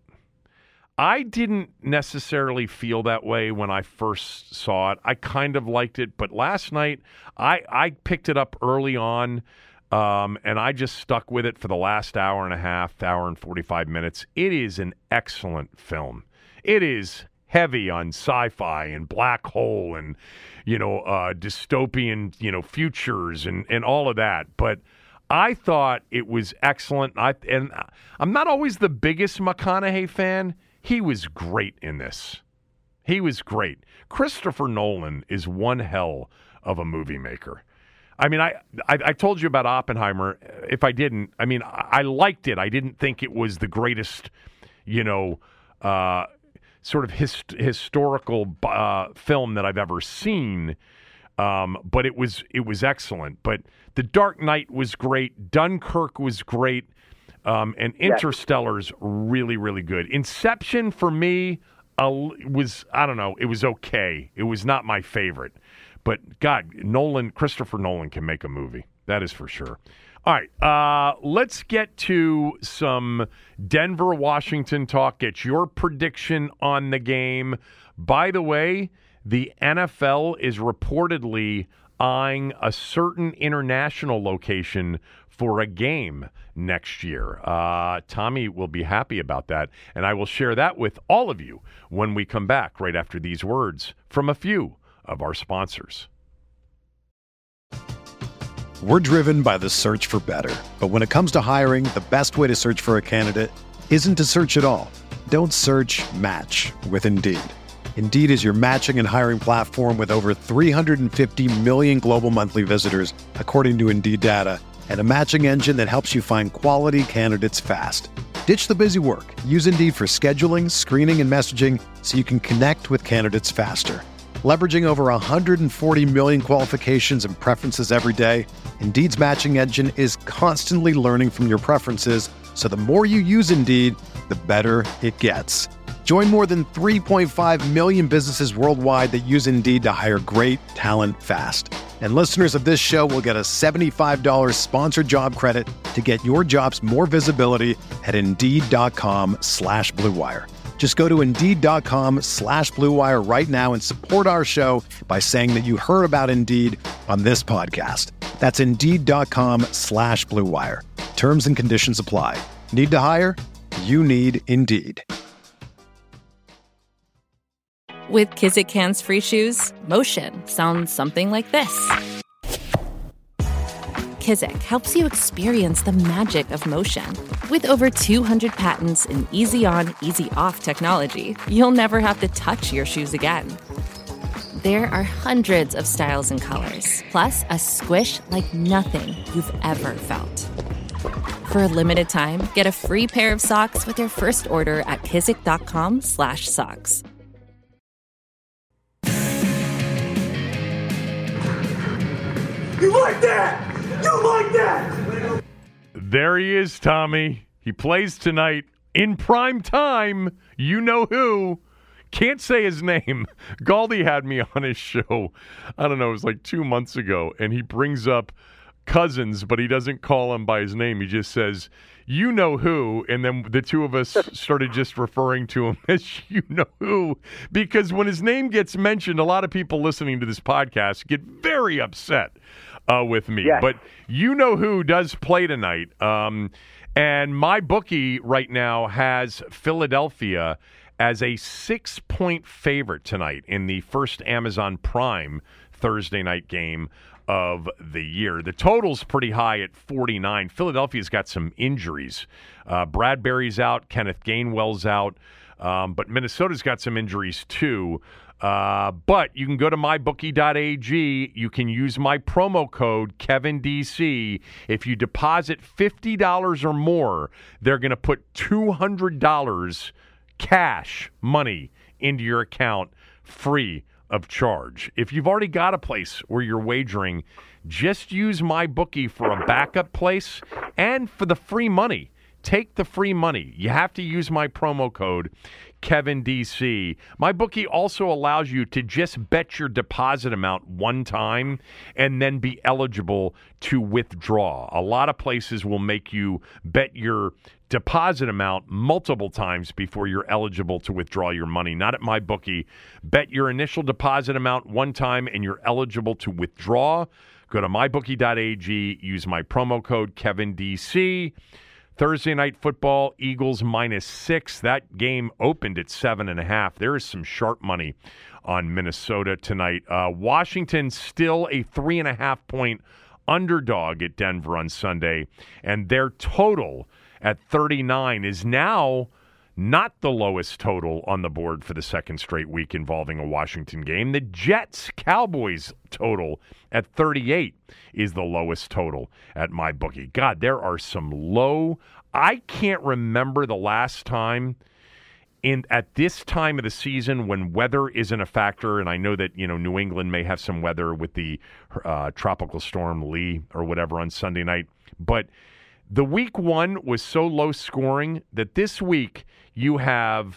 Speaker 3: I didn't necessarily feel that way when I first saw it. I kind of liked it, but last night I, I picked it up early on, um, and I just stuck with it for the last hour and a half, hour and forty-five minutes. It is an excellent film. It is heavy on sci-fi and black hole and, you know, uh, dystopian, you know, futures and, and all of that. But I thought it was excellent. I and I'm not always the biggest McConaughey fan. He was great in this. He was great. Christopher Nolan is one hell of a movie maker. I mean, I, I I told you about Oppenheimer. If I didn't, I mean, I, I liked it. I didn't think it was the greatest, you know, uh, sort of hist- historical uh, film that I've ever seen. Um, but it was it was excellent. But The Dark Knight was great. Dunkirk was great. Um, and Interstellar's really, really good. Inception, for me, uh, was, I don't know, it was okay. It was not my favorite. But, God, Nolan, Christopher Nolan can make a movie. That is for sure. All right, uh, let's get to some Denver, Washington talk. Get your prediction on the game. By the way, the N F L is reportedly eyeing a certain international location for a game next year. Uh, Tommy will be happy about that, and I will share that with all of you when we come back right after these words from a few of our sponsors.
Speaker 1: We're driven by the search for better. But when it comes to hiring, the best way to search for a candidate isn't to search at all. Don't search, match with Indeed. Indeed is your matching and hiring platform with over three hundred fifty million global monthly visitors, according to Indeed data, and a matching engine that helps you find quality candidates fast. Ditch the busy work. Use Indeed for scheduling, screening, and messaging so you can connect with candidates faster. Leveraging over one hundred forty million qualifications and preferences every day, Indeed's matching engine is constantly learning from your preferences, so the more you use Indeed, the better it gets. Join more than three point five million businesses worldwide that use Indeed to hire great talent fast. And listeners of this show will get a seventy-five dollars sponsored job credit to get your jobs more visibility at Indeed.com slash Blue Wire. Just go to Indeed.com slash Blue Wire right now and support our show by saying that you heard about Indeed on this podcast. That's Indeed.com slash Blue Wire. Terms and conditions apply. Need to hire? You need Indeed.
Speaker 5: With Kizik hands-free shoes, motion sounds something like this. Kizik helps you experience the magic of motion. With over two hundred patents and easy-on, easy-off technology, you'll never have to touch your shoes again. There are hundreds of styles and colors, plus a squish like nothing you've ever felt. For a limited time, get a free pair of socks with your first order at kizik.com slash socks.
Speaker 6: You like that? You like that?
Speaker 3: There he is, Tommy. He plays tonight in prime time. You know who. Can't say his name. Galdi had me on his show, I don't know, it was like two months ago, and he brings up Cousins, but he doesn't call him by his name. He just says, you know who, and then the two of us started just referring to him as you know who, because when his name gets mentioned, a lot of people listening to this podcast get very upset uh, with me.
Speaker 4: Yes.
Speaker 3: But you know who does play tonight, um, and my bookie right now has Philadelphia as a six-point favorite tonight in the first Amazon Prime Thursday night game of the year. The total's pretty high at forty-nine. Philadelphia's got some injuries. Uh, Bradbury's out, Kenneth Gainwell's out, um, but Minnesota's got some injuries too. Uh, but you can go to my bookie dot a g. You can use my promo code Kevin D C. If you deposit fifty dollars or more, they're going to put two hundred dollars cash money into your account free of charge. If you've already got a place where you're wagering, just use MyBookie for a backup place and for the free money. Take the free money. You have to use my promo code Kevin D C. MyBookie also allows you to just bet your deposit amount one time and then be eligible to withdraw. A lot of places will make you bet your deposit amount multiple times before you're eligible to withdraw your money. Not at MyBookie. Bet your initial deposit amount one time and you're eligible to withdraw. Go to my bookie dot a g. Use my promo code Kevin D C. Thursday night football, Eagles minus six. That game opened at seven and a half. There is some sharp money on Minnesota tonight. Uh, Washington still a three and a half point underdog at Denver on Sunday, and their total at thirty-nine is now not the lowest total on the board for the second straight week involving a Washington game. The Jets-Cowboys total at thirty-eight is the lowest total at MyBookie. God, there are some low. I can't remember the last time in at this time of the season when weather isn't a factor, and I know that, you know, New England may have some weather with the uh, tropical storm Lee or whatever on Sunday night, but the week one was so low scoring that this week you have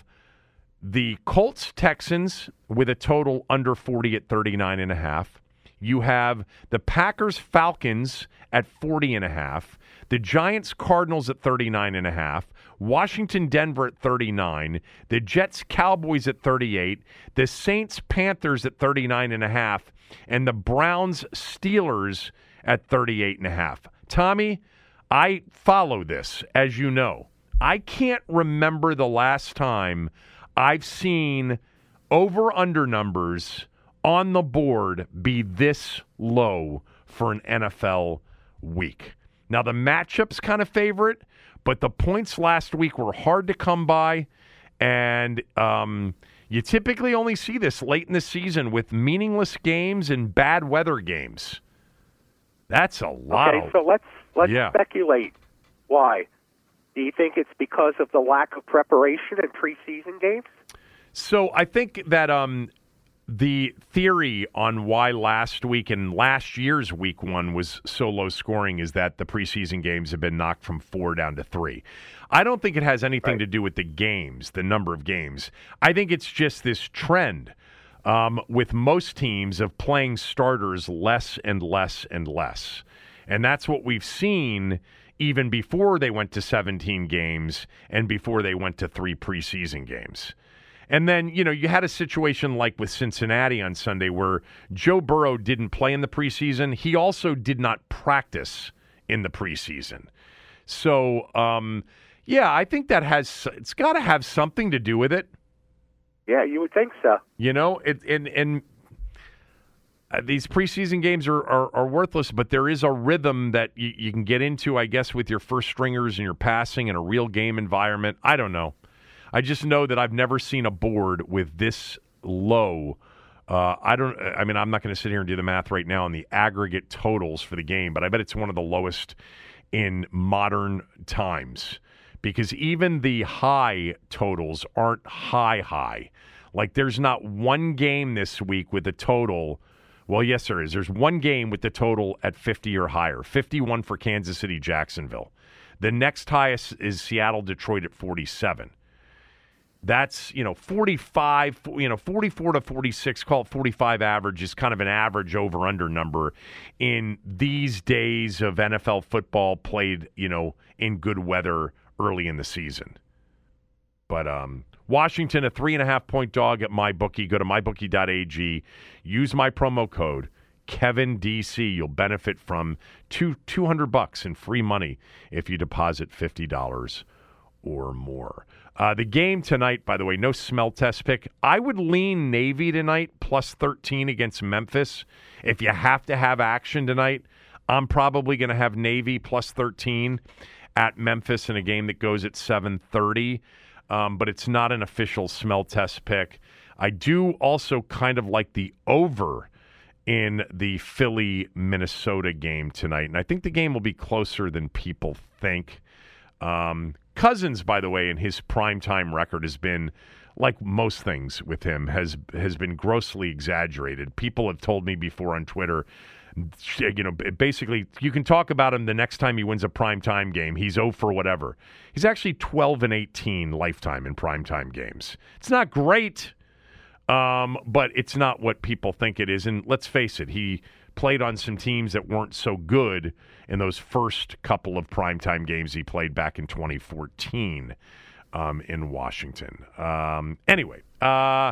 Speaker 3: the Colts-Texans with a total under forty at thirty-nine and a half. You have the Packers-Falcons at forty and a half. The Giants-Cardinals at thirty-nine and a half. Washington, Denver at thirty-nine, the Jets, Cowboys at thirty-eight, the Saints, Panthers at thirty-nine and a half, and the Browns, Steelers at thirty-eight and a half. Tommy, I follow this, as you know. I can't remember the last time I've seen over-under numbers on the board be this low for an N F L week. Now, the matchup's kind of favorite, but the points last week were hard to come by, and um, you typically only see this late in the season with meaningless games and bad weather games. That's a lot.
Speaker 4: Okay,
Speaker 3: of,
Speaker 4: so let's let's
Speaker 3: yeah.
Speaker 4: speculate. Why? Do you think it's because of the lack of preparation in preseason games?
Speaker 3: So I think that um, the theory on why last week and last year's week one was so low scoring is that the preseason games have been knocked from four down to three. I don't think it has anything
Speaker 4: right.
Speaker 3: to do with the games, the number of games. I think it's just this trend um, with most teams of playing starters less and less and less. And that's what we've seen even before they went to seventeen games and before they went to three preseason games. And then, you know, you had a situation like with Cincinnati on Sunday where Joe Burrow didn't play in the preseason. He also did not practice in the preseason. So, um, yeah, I think that has, it's got to have something to do with it.
Speaker 4: Yeah, you would think so.
Speaker 3: You know, it, and, and uh, these preseason games are, are, are worthless, but there is a rhythm that you, you can get into, I guess, with your first stringers and your passing in a real game environment. I don't know. I just know that I've never seen a board with this low. Uh, I don't. I mean, I'm not going to sit here and do the math right now on the aggregate totals for the game, but I bet it's one of the lowest in modern times because even the high totals aren't high high. Like there's not one game this week with a total. Well, yes, there is. There's one game with the total at fifty or higher. fifty-one for Kansas City, Jacksonville. The next highest is Seattle, Detroit at forty-seven. That's, you know, forty-five, you know, forty-four to forty-six, call it forty-five average is kind of an average over-under number in these days of N F L football played, you know, in good weather early in the season. But um, Washington, a three and a half point dog at MyBookie. Go to my bookie dot a g. Use my promo code Kevin D C. You'll benefit from two two hundred bucks in free money if you deposit fifty dollars or more. Uh, the game tonight, by the way, no smell test pick. I would lean Navy tonight, plus thirteen against Memphis. If you have to have action tonight, I'm probably going to have Navy plus thirteen at Memphis in a game that goes at seven thirty. Um, but it's not an official smell test pick. I do also kind of like the over in the Philly-Minnesota game tonight. And I think the game will be closer than people think. Um, Cousins, by the way, in his primetime record has been, like most things with him, has has been grossly exaggerated. People have told me before on Twitter, you know, basically, you can talk about him the next time he wins a primetime game. He's oh for whatever. He's actually twelve and eighteen lifetime in primetime games. It's not great, um, but it's not what people think it is. And let's face it, he played on some teams that weren't so good in those first couple of primetime games he played back in twenty fourteen um, in Washington. Um, anyway, uh,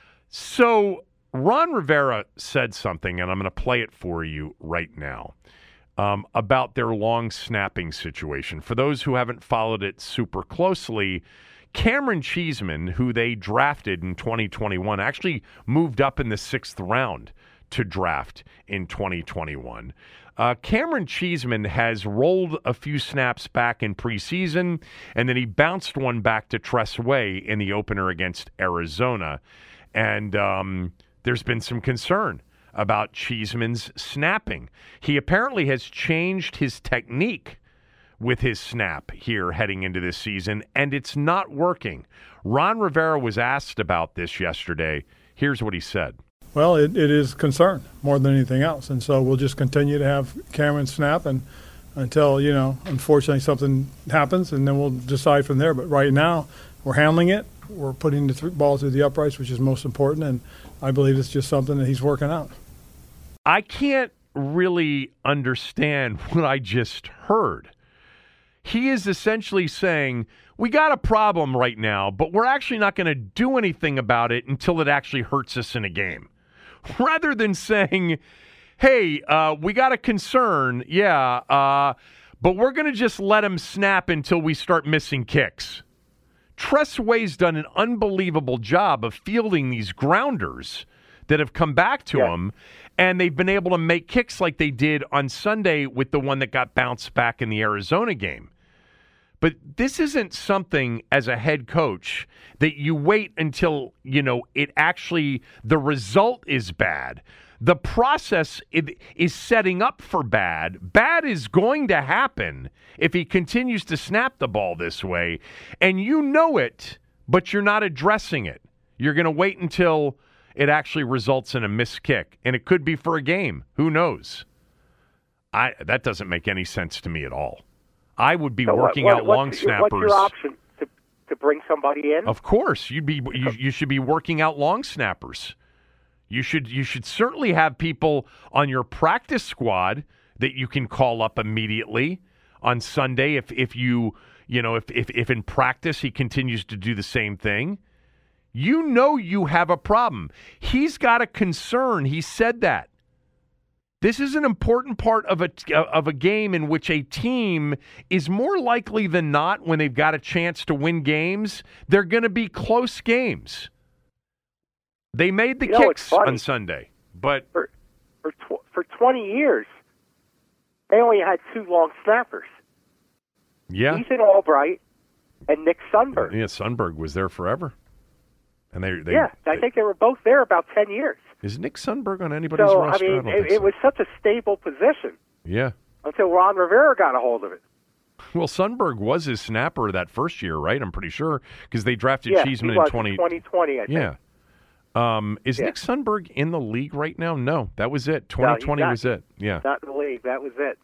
Speaker 3: so Ron Rivera said something, and I'm going to play it for you right now, um, about their long snapping situation. For those who haven't followed it super closely, Cameron Cheeseman, who they drafted in twenty twenty-one, actually moved up in the sixth round to draft in twenty twenty-one. Uh, Cameron Cheeseman has rolled a few snaps back in preseason, and then he bounced one back to Tress Way in the opener against Arizona. And um, there's been some concern about Cheeseman's snapping. He apparently has changed his technique with his snap here heading into this season, and it's not working. Ron Rivera was asked about this yesterday. Here's what he said.
Speaker 7: Well, it, it is concern more than anything else, and so we'll just continue to have Cameron snap and until, you know, unfortunately something happens, and then we'll decide from there. But right now, we're handling it. We're putting the th- ball through the uprights, which is most important, and I believe it's just something that he's working out.
Speaker 3: I can't really understand what I just heard. He is essentially saying, we got a problem right now, but we're actually not going to do anything about it until it actually hurts us in a game. Rather than saying, hey, uh, we got a concern, yeah, uh, but we're going to just let him snap until we start missing kicks. Tress Way's done an unbelievable job of fielding these grounders that have come back to
Speaker 4: yeah.
Speaker 3: him, and they've been able to make kicks like they did on Sunday with the one that got bounced back in the Arizona game. But this isn't something as a head coach that you wait until, you know, it actually, the result is bad. The process is setting up for bad. Bad is going to happen if he continues to snap the ball this way. And you know it, but you're not addressing it. You're going to wait until it actually results in a missed kick. And it could be for a game. Who knows? I That doesn't make any sense to me at all. I would be
Speaker 4: so
Speaker 3: working
Speaker 4: what,
Speaker 3: out
Speaker 4: what's,
Speaker 3: long snappers.
Speaker 4: What's your option? To, to bring somebody in?
Speaker 3: Of course. You'd be you, you should be working out long snappers. You should you should certainly have people on your practice squad that you can call up immediately on Sunday if if you you know if if, if in practice he continues to do the same thing. You know you have a problem. He's got a concern. He said that. This is an important part of a of a game in which a team is more likely than not, when they've got a chance to win games, they're going to be close games. They made the
Speaker 4: you know,
Speaker 3: kicks on Sunday, but
Speaker 4: for for, tw- for twenty years, they only had two long snappers.
Speaker 3: Yeah,
Speaker 4: Ethan Albright and Nick Sundberg.
Speaker 3: Yeah, Sundberg was there forever, and they, they
Speaker 4: yeah, I
Speaker 3: they,
Speaker 4: think they were both there about ten years.
Speaker 3: Is Nick Sundberg on anybody's
Speaker 4: so,
Speaker 3: roster?
Speaker 4: I mean,
Speaker 3: I
Speaker 4: it,
Speaker 3: so.
Speaker 4: it was such a stable position.
Speaker 3: Yeah.
Speaker 4: Until Ron Rivera got a hold of it.
Speaker 3: Well, Sundberg was his snapper that first year, right? I'm pretty sure, because they drafted
Speaker 4: yeah,
Speaker 3: Cheeseman
Speaker 4: he was
Speaker 3: in twenty
Speaker 4: twenty twenty, I think.
Speaker 3: Yeah. Um, is
Speaker 4: yeah.
Speaker 3: Nick Sundberg in the league right now? No, that was it. twenty twenty
Speaker 4: no, not,
Speaker 3: was it. Yeah.
Speaker 4: Not in the league. That was it.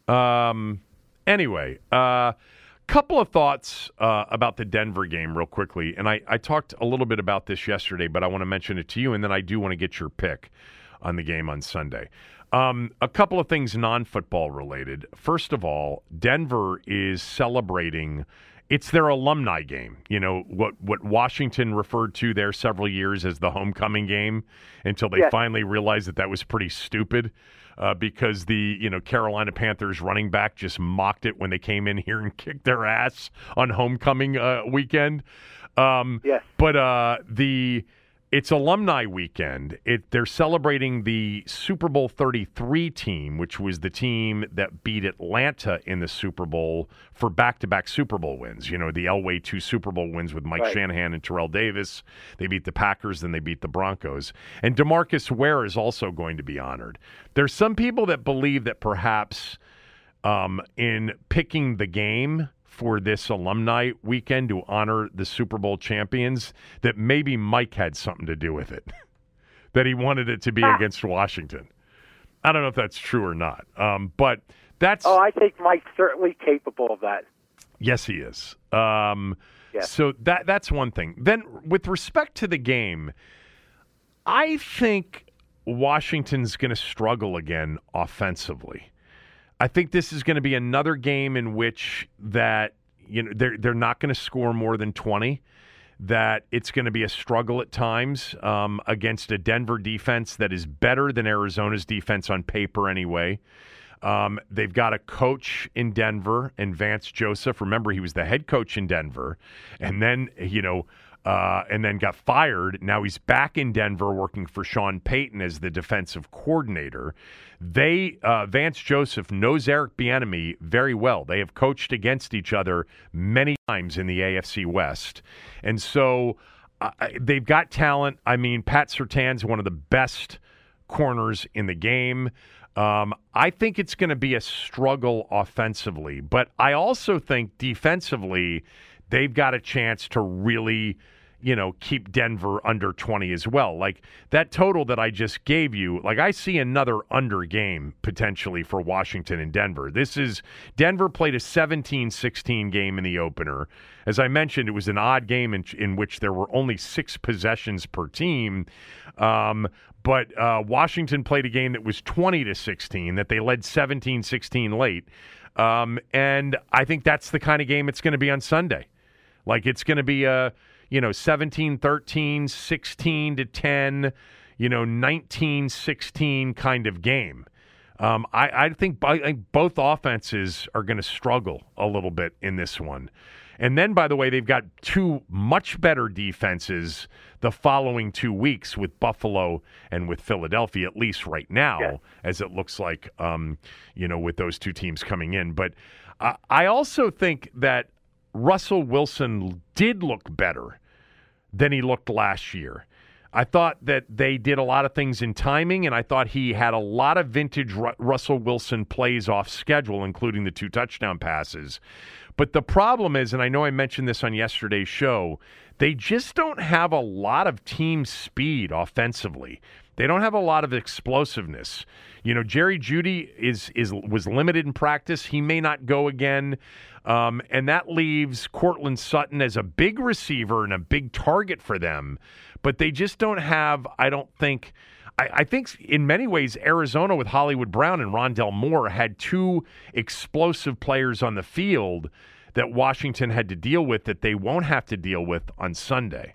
Speaker 3: Um. Anyway, a uh, couple of thoughts uh, about the Denver game real quickly. And I, I talked a little bit about this yesterday, but I want to mention it to you, and then I do want to get your pick on the game on Sunday. Um, a couple of things non-football related. First of all, Denver is celebrating. It's their alumni game. You know, what, what Washington referred to there several years as the homecoming game, until they
Speaker 4: yes.
Speaker 3: finally realized that that was pretty stupid. Uh, because the you know Carolina Panthers running back just mocked it when they came in here and kicked their ass on homecoming uh, weekend. Um,
Speaker 4: yes.
Speaker 3: But uh, the it's alumni weekend. It they're celebrating the Super Bowl thirty-three team, which was the team that beat Atlanta in the Super Bowl for back-to-back Super Bowl wins. You know, the Elway two Super Bowl wins with Mike
Speaker 4: right.
Speaker 3: Shanahan and Terrell Davis. They beat the Packers, then they beat the Broncos. And DeMarcus Ware is also going to be honored. There's some people that believe that perhaps um, in picking the game for this alumni weekend to honor the Super Bowl champions, that maybe Mike had something to do with it, that he wanted it to be ah. against Washington. I don't know if that's true or not, um, but that's...
Speaker 4: Oh, I think Mike's certainly capable of that.
Speaker 3: Yes, he is. Um,
Speaker 4: yes.
Speaker 3: So that that's one thing. Then with respect to the game, I think Washington's going to struggle again offensively. I think this is going to be another game in which that you know they're they're not going to score more than twenty. That it's going to be a struggle at times um, against a Denver defense that is better than Arizona's defense on paper anyway. Um, they've got a coach in Denver, and Vance Joseph. Remember, he was the head coach in Denver, and then you know. Uh, and then got fired. Now he's back in Denver working for Sean Payton as the defensive coordinator. They uh, Vance Joseph knows Eric Bieniemy very well. They have coached against each other many times in the A F C West. And so uh, they've got talent. I mean, Pat Surtain's one of the best corners in the game. Um, I think it's going to be a struggle offensively, but I also think defensively they've got a chance to really, you know, keep Denver under twenty as well. Like that total that I just gave you, like I see another under game potentially for Washington and Denver. This is, Denver played a seventeen sixteen game in the opener. As I mentioned, it was an odd game in, in which there were only six possessions per team. Um, but uh, Washington played a game that was twenty to sixteen, that they led seventeen sixteen late. Um, and I think that's the kind of game it's going to be on Sunday. Like it's going to be a, you know, seventeen thirteen, sixteen to ten, you know, nineteen sixteen kind of game. Um, I, I, think, I think both offenses are going to struggle a little bit in this one. And then, by the way, they've got two much better defenses the following two weeks with Buffalo and with Philadelphia, at least right now, yeah. as it looks like, um, you know, with those two teams coming in. But uh, I also think that Russell Wilson did look better than he looked last year. I thought that they did a lot of things in timing, and I thought he had a lot of vintage Ru- Russell Wilson plays off schedule, including the two touchdown passes. But the problem is, and I know I mentioned this on yesterday's show, they just don't have a lot of team speed offensively. They don't have a lot of explosiveness. You know, Jerry Jeudy is is was limited in practice. He may not go again. Um, and that leaves Courtland Sutton as a big receiver and a big target for them. But they just don't have, I don't think, I, I think in many ways Arizona with Hollywood Brown and Rondell Moore had two explosive players on the field that Washington had to deal with that they won't have to deal with on Sunday.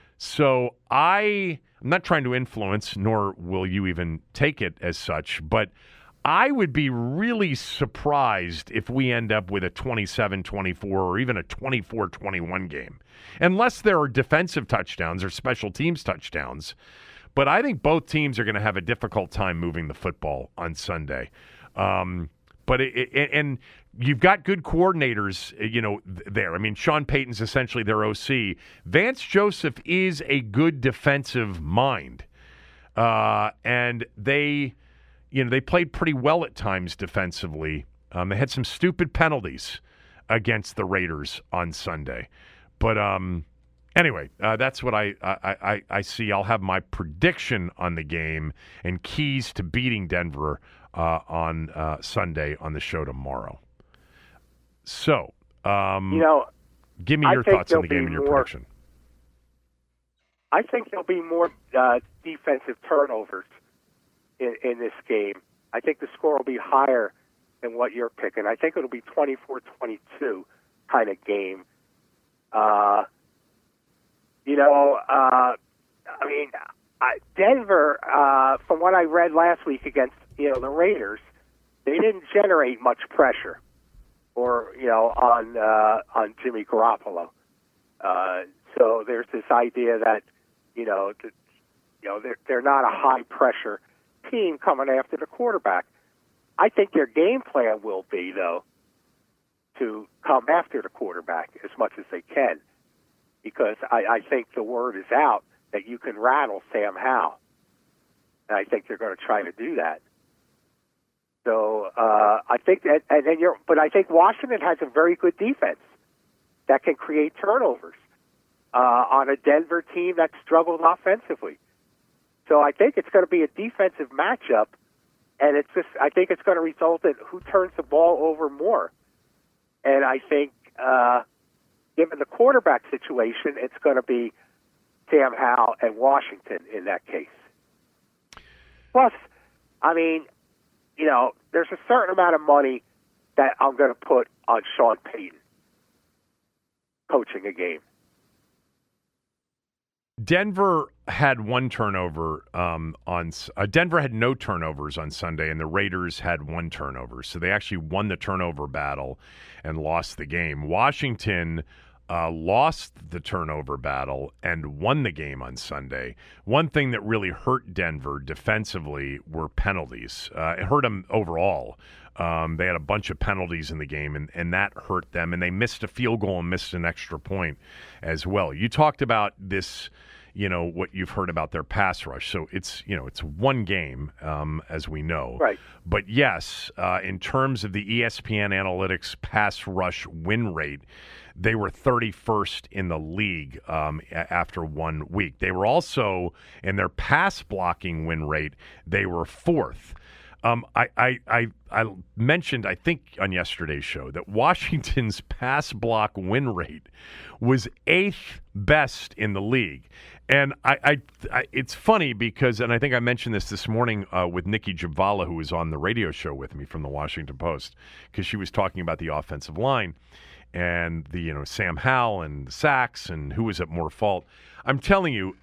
Speaker 3: So I, I'm not trying to influence, nor will you even take it as such, but I would be really surprised if we end up with a twenty-seven twenty-four or even a twenty-four twenty-one game, unless there are defensive touchdowns or special teams touchdowns. But I think both teams are going to have a difficult time moving the football on Sunday. Um, but it, it, and you've got good coordinators, you know, there. I mean, Sean Payton's essentially their O C. Vance Joseph is a good defensive mind, uh, and they. You know, they played pretty well at times defensively. Um, they had some stupid penalties against the Raiders on Sunday. But um, anyway, uh, that's what I, I, I, I see. I'll have my prediction on the game and keys to beating Denver uh, on uh, Sunday on the show tomorrow. So, um,
Speaker 4: you know,
Speaker 3: give me your thoughts on the game and your more, prediction.
Speaker 4: I think there'll be more uh, defensive turnovers In, in this game. I think the score will be higher than what you're picking. I think it'll be twenty-four twenty-two kind of game. Uh, you know, uh, I mean, I, Denver, uh, from what I read last week against, you know, the Raiders, they didn't generate much pressure or, you know, on, uh, on Jimmy Garoppolo. Uh, so there's this idea that, you know, that, you know, they're, they're not a high pressure team coming after the quarterback. I think their game plan will be, though, to come after the quarterback as much as they can, because I, I think the word is out that you can rattle Sam Howell, and I think they're going to try to do that. So uh, I think that, and then you're, but I think Washington has a very good defense that can create turnovers uh, on a Denver team that struggled offensively. So I think it's going to be a defensive matchup, and it's just I think it's going to result in who turns the ball over more. And I think, uh, given the quarterback situation, it's going to be Sam Howell and Washington in that case. Plus, I mean, you know, there's a certain amount of money that I'm going to put on Sean Payton coaching a game.
Speaker 3: Denver had one turnover um, on uh, Denver had no turnovers on Sunday, and the Raiders had one turnover. So they actually won the turnover battle and lost the game. Washington uh, lost the turnover battle and won the game on Sunday. One thing that really hurt Denver defensively were penalties. Uh, it hurt them overall. Um, they had a bunch of penalties in the game, and, and that hurt them. And they missed a field goal and missed an extra point as well. You talked about this, you know, what you've heard about their pass rush. So it's, you know, it's one game, um, as we know.
Speaker 4: Right.
Speaker 3: But yes, uh, in terms of the E S P N Analytics pass rush win rate, they were thirty-first in the league um, a- after one week. They were also, in their pass blocking win rate, they were fourth. Um, I, I, I, I mentioned, I think, on yesterday's show that Washington's pass block win rate was eighth best in the league. And I, I, I it's funny because, and I think I mentioned this this morning uh, with Nikki Javala, who was on the radio show with me from the Washington Post, because she was talking about the offensive line and the, you know, Sam Howell and the sacks and who was at more fault. I'm telling you,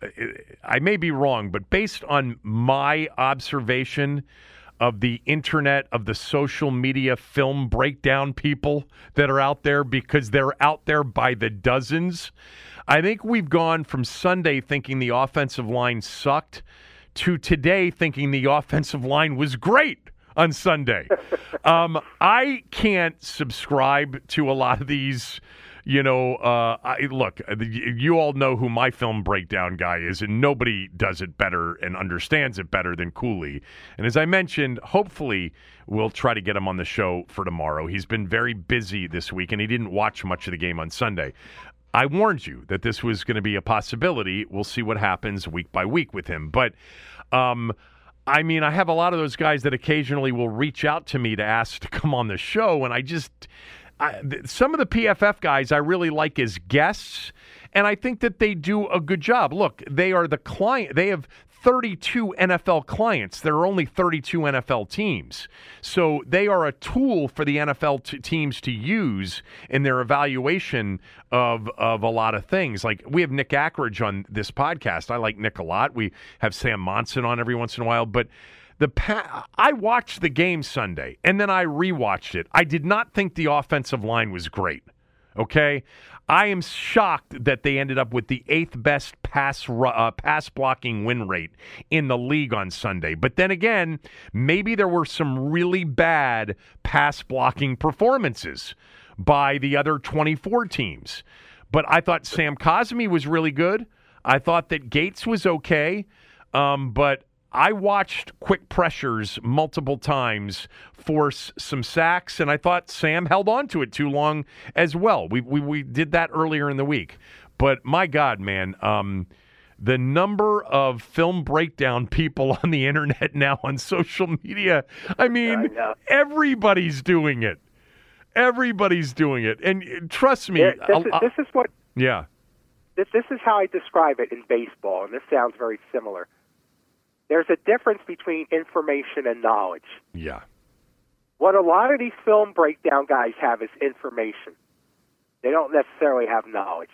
Speaker 3: I may be wrong, but based on my observation of the internet, of the social media film breakdown people that are out there, because they're out there by the dozens, I think we've gone from Sunday thinking the offensive line sucked to today thinking the offensive line was great on Sunday. um, I can't subscribe to a lot of these. You know, uh, I, look, you all know who my film breakdown guy is, and nobody does it better and understands it better than Cooley. And as I mentioned, hopefully we'll try to get him on the show for tomorrow. He's been very busy this week, and he didn't watch much of the game on Sunday. I warned you that this was going to be a possibility. We'll see what happens week by week with him. But, um, I mean, I have a lot of those guys that occasionally will reach out to me to ask to come on the show, and I just... I, th- some of the P F F guys I really like as guests, and I think that they do a good job. Look, they are the client. They have thirty-two N F L clients. There are only thirty-two N F L teams. So they are a tool for the N F L t- teams to use in their evaluation of, of a lot of things. Like, we have Nick Ackridge on this podcast. I like Nick a lot. We have Sam Monson on every once in a while. But The pa- I watched the game Sunday, and then I rewatched it. I did not think the offensive line was great, okay? I am shocked that they ended up with the eighth best pass uh, pass blocking win rate in the league on Sunday. But then again, maybe there were some really bad pass blocking performances by the other twenty-four teams. But I thought Sam Cosmi was really good. I thought that Gates was okay, um, but I watched quick pressures multiple times force some sacks, and I thought Sam held on to it too long as well. We we, we did that earlier in the week. But my God, man, um, the number of film breakdown people on the internet now on social media, I mean, I everybody's doing it. Everybody's doing it. And trust me.
Speaker 4: This, this, is, this is what.
Speaker 3: Yeah.
Speaker 4: This, this is how I describe it in baseball, and this sounds very similar. There's a difference between information and knowledge.
Speaker 3: Yeah.
Speaker 4: What a lot of these film breakdown guys have is information. They don't necessarily have knowledge.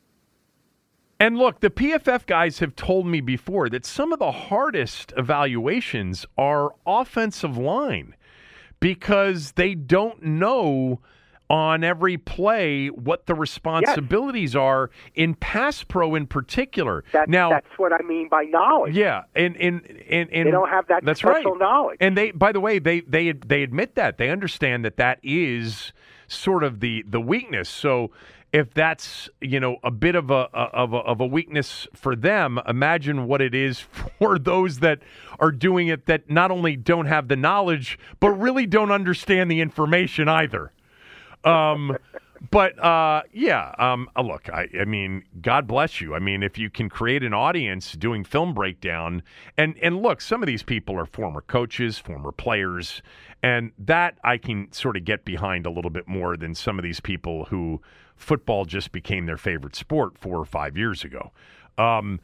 Speaker 3: And look, the P F F guys have told me before that some of the hardest evaluations are offensive line because they don't know on every play what the responsibilities yes. are in pass pro in particular.
Speaker 4: That,
Speaker 3: now,
Speaker 4: that's what I mean by knowledge.
Speaker 3: Yeah, and and and, and
Speaker 4: they don't have that
Speaker 3: that's
Speaker 4: special
Speaker 3: right.
Speaker 4: knowledge.
Speaker 3: And they, by the way, they they they admit that. They understand that that is sort of the the weakness. So if that's, you know, a bit of a of a of a weakness for them, imagine what it is for those that are doing it that not only don't have the knowledge but really don't understand the information either. Um, but, uh, yeah, um, uh, look, I, I mean, God bless you. I mean, if you can create an audience doing film breakdown, and, and look, some of these people are former coaches, former players, and that I can sort of get behind a little bit more than some of these people who football just became their favorite sport four or five years ago. Um,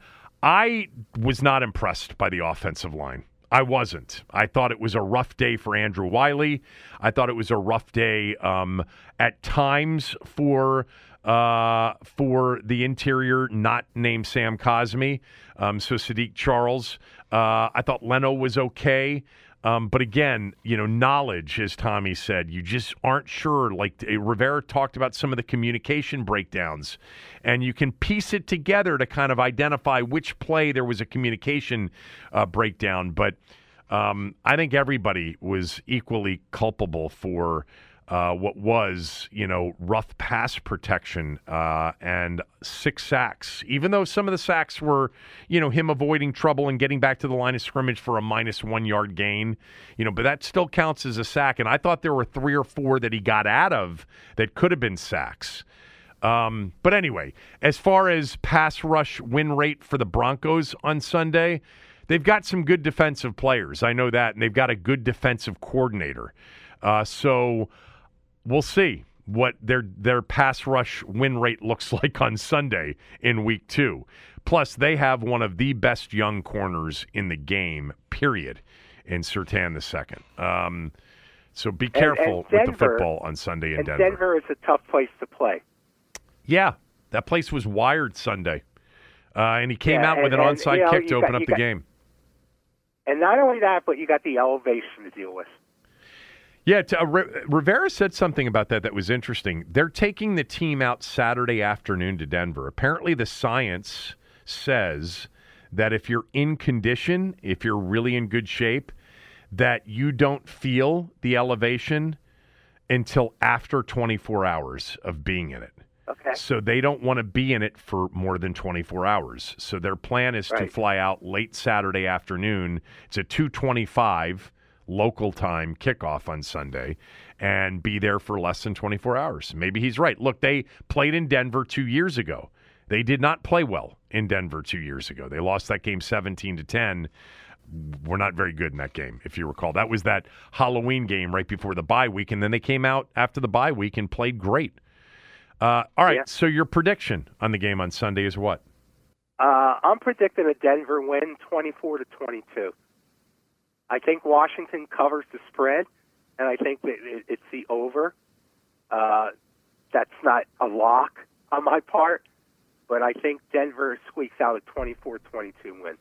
Speaker 3: I was not impressed by the offensive line. I wasn't. I thought it was a rough day for Andrew Wiley. I thought it was a rough day um, at times for uh, for the interior, not named Sam Cosmi. Um, so Sadiq Charles. Uh, I thought Leno was okay. Um, but again, you know, knowledge, as Tommy said, you just aren't sure. Like uh, Rivera talked about some of the communication breakdowns, and you can piece it together to kind of identify which play there was a communication uh, breakdown. But um, I think everybody was equally culpable for uh, what was, you know, rough pass protection uh, and six sacks, even though some of the sacks were, you know, him avoiding trouble and getting back to the line of scrimmage for a minus one yard gain, you know, but that still counts as a sack. And I thought there were three or four that he got out of that could have been sacks. Um, but anyway, as far as pass rush win rate for the Broncos on Sunday, they've got some good defensive players. I know that, and they've got a good defensive coordinator. Uh, so we'll see what their their pass rush win rate looks like on Sunday in week two. Plus, they have one of the best young corners in the game, period, in Surtain the second. Um, so be careful
Speaker 4: and, and Denver,
Speaker 3: with the football on Sunday in
Speaker 4: and
Speaker 3: Denver.
Speaker 4: Denver is a tough place to play.
Speaker 3: Yeah, that place was wired Sunday. Uh, and he came
Speaker 4: yeah,
Speaker 3: out with
Speaker 4: and,
Speaker 3: an
Speaker 4: and,
Speaker 3: onside
Speaker 4: you know,
Speaker 3: kick to
Speaker 4: got,
Speaker 3: open up the
Speaker 4: got,
Speaker 3: game.
Speaker 4: And not only that, but you got the elevation to deal with.
Speaker 3: Yeah, to, uh, Rivera said something about that that was interesting. They're taking the team out Saturday afternoon to Denver. Apparently the science says that if you're in condition, if you're really in good shape, that you don't feel the elevation until after twenty-four hours of being in it.
Speaker 4: Okay.
Speaker 3: So they don't want to be in it for more than twenty-four hours. So their plan is
Speaker 4: right.
Speaker 3: to fly out late Saturday afternoon. It's a two twenty-five local time kickoff on Sunday and be there for less than twenty-four hours. Maybe he's right. Look, they played in Denver two years ago. They did not play well in Denver two years ago. They lost that game seventeen to ten. We're not very good in that game, if you recall. That was that Halloween game right before the bye week, and then they came out after the bye week and played great. Uh, all right,
Speaker 4: yeah.
Speaker 3: So your prediction on the game on Sunday is what?
Speaker 4: Uh, I'm predicting a Denver win, twenty-four to twenty-two. I think Washington covers the spread, and I think that it, it's the over. Uh, that's not a lock on my part, but I think Denver squeaks out a twenty-four twenty-two win.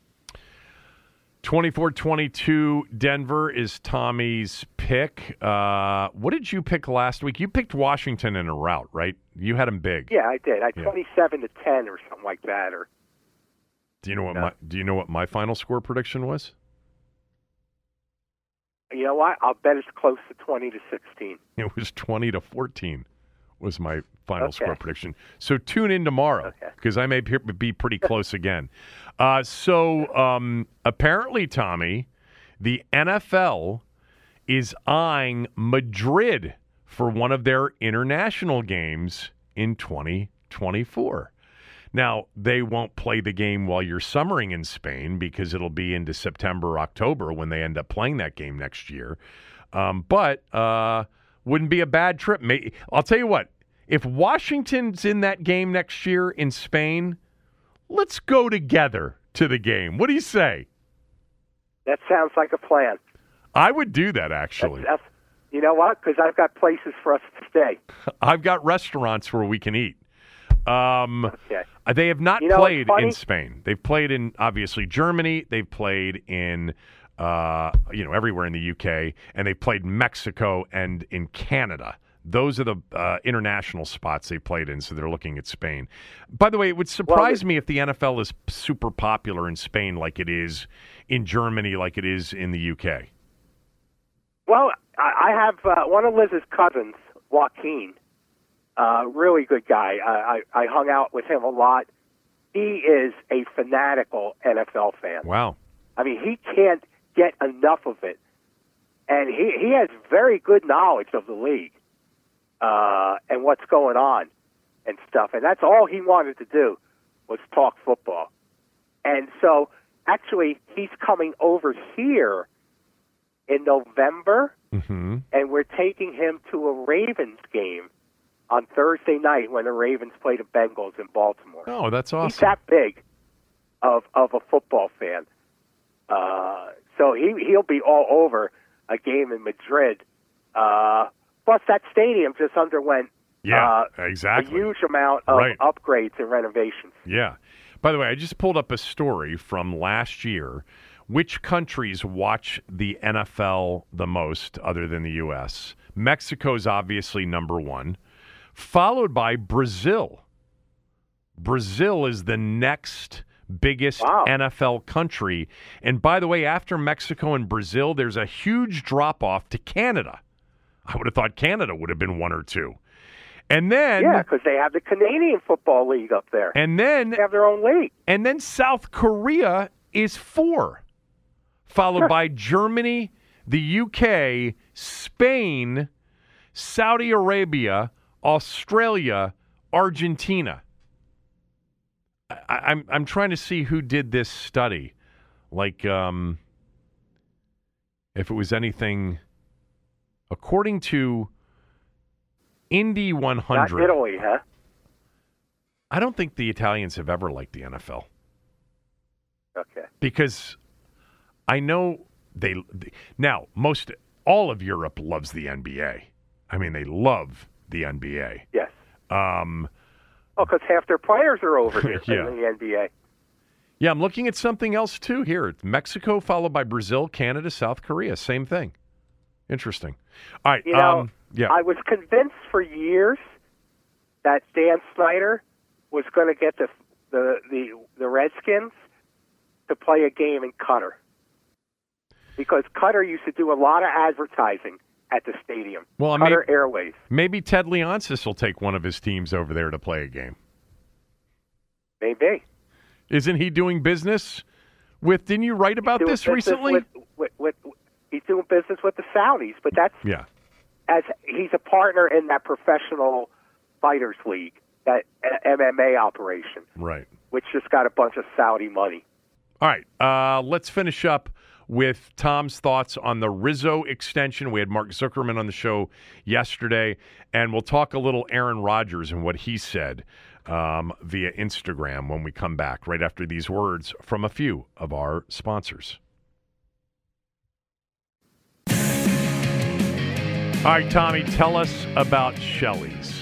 Speaker 3: twenty-four twenty-two Denver is Tommy's pick. Uh, what did you pick last week? You picked Washington in a rout, right? You had them big.
Speaker 4: Yeah, I did. I
Speaker 3: yeah.
Speaker 4: twenty-seven to ten or something like that. Or
Speaker 3: do you know what
Speaker 4: no.
Speaker 3: my Do you know what my final score prediction was?
Speaker 4: You know what? I'll bet it's close to twenty to sixteen.
Speaker 3: It was twenty to fourteen. Was my final
Speaker 4: okay.
Speaker 3: score prediction. So tune in tomorrow because
Speaker 4: okay.
Speaker 3: I may be pretty close again. Uh, so um, apparently, Tommy, the N F L is eyeing Madrid for one of their international games in twenty twenty-four. Now, they won't play the game while you're summering in Spain because it'll be into September or October when they end up playing that game next year. Um, but uh, wouldn't be a bad trip. May- I'll tell you what, if Washington's in that game next year in Spain, let's go together to the game. What do you say?
Speaker 4: That sounds like a plan.
Speaker 3: I would do that, actually.
Speaker 4: That's, that's, you know what? Because I've got places for us to stay.
Speaker 3: I've got restaurants where we can eat. Um,
Speaker 4: okay.
Speaker 3: They have not
Speaker 4: you know,
Speaker 3: played in Spain. They've played in, obviously, Germany. They've played in, uh, you know, everywhere in the U K. And they've played Mexico and in Canada. Those are the uh, international spots they played in, so they're looking at Spain. By the way, it would surprise well, me if the N F L is super popular in Spain like it is in Germany, like it is in the U K.
Speaker 4: Well, I have uh, one of Liz's cousins, Joaquin, uh, really good guy. I, I, I hung out with him a lot. He is a fanatical N F L fan.
Speaker 3: Wow.
Speaker 4: I mean, he can't get enough of it. And he, he has very good knowledge of the league. Uh, and what's going on and stuff. And that's all he wanted to do was talk football. And so, actually, he's coming over here in November,
Speaker 3: mm-hmm.
Speaker 4: and we're taking him to a Ravens game on Thursday night when the Ravens play the Bengals in Baltimore.
Speaker 3: Oh, that's awesome.
Speaker 4: He's that big of, of a football fan. Uh, so he, he'll be all over a game in Madrid. Uh Plus, that stadium just underwent
Speaker 3: yeah,
Speaker 4: uh,
Speaker 3: exactly.
Speaker 4: a huge amount of
Speaker 3: right.
Speaker 4: upgrades and renovations.
Speaker 3: Yeah. By the way, I just pulled up a story from last year. Which countries watch the N F L the most other than the U S? Mexico's obviously number one, followed by Brazil. Brazil is the next biggest
Speaker 4: wow.
Speaker 3: N F L country. And by the way, after Mexico and Brazil, there's a huge drop-off to Canada. I would have thought Canada would have been one or two. And then...
Speaker 4: Yeah, because they have the Canadian Football League up there.
Speaker 3: And then...
Speaker 4: They have their own league.
Speaker 3: And then South Korea is four, followed
Speaker 4: sure.
Speaker 3: by Germany, the U K, Spain, Saudi Arabia, Australia, Argentina. I, I'm I'm trying to see who did this study Like, um, if it was anything, according to Indy one hundred.
Speaker 4: Not Italy, huh?
Speaker 3: I don't think the Italians have ever liked the N F L.
Speaker 4: Okay.
Speaker 3: Because I know they, now, most, all of Europe loves the N B A. I mean, they love the N B A.
Speaker 4: Yes.
Speaker 3: Um,
Speaker 4: oh, because half their players are over here
Speaker 3: yeah.
Speaker 4: in the N B A.
Speaker 3: Yeah, I'm looking at something else, too, here. Mexico, followed by Brazil, Canada, South Korea. Same thing. Interesting. All right.
Speaker 4: You know,
Speaker 3: um, yeah.
Speaker 4: I was convinced for years that Dan Snyder was going to get the, the, the, the Redskins to play a game in Qatar. Because Qatar used to do a lot of advertising at the stadium.
Speaker 3: Well,
Speaker 4: Qatar
Speaker 3: maybe,
Speaker 4: Airways.
Speaker 3: Maybe Ted Leonsis will take one of his teams over there to play a game.
Speaker 4: Maybe.
Speaker 3: Isn't he doing business with, didn't you write about this recently?
Speaker 4: With, with, with, he's doing business with the Saudis, but that's,
Speaker 3: yeah.
Speaker 4: as he's a partner in that professional fighters league, that M M A operation.
Speaker 3: Right.
Speaker 4: Which just got a bunch of Saudi money.
Speaker 3: All right. Uh, let's finish up with Tom's thoughts on the Rizzo extension. We had Mark Zuckerman on the show yesterday, and we'll talk a little Aaron Rodgers and what he said um, via Instagram when we come back, right after these words from a few of our sponsors. All right, Tommy, tell us about Shelley's.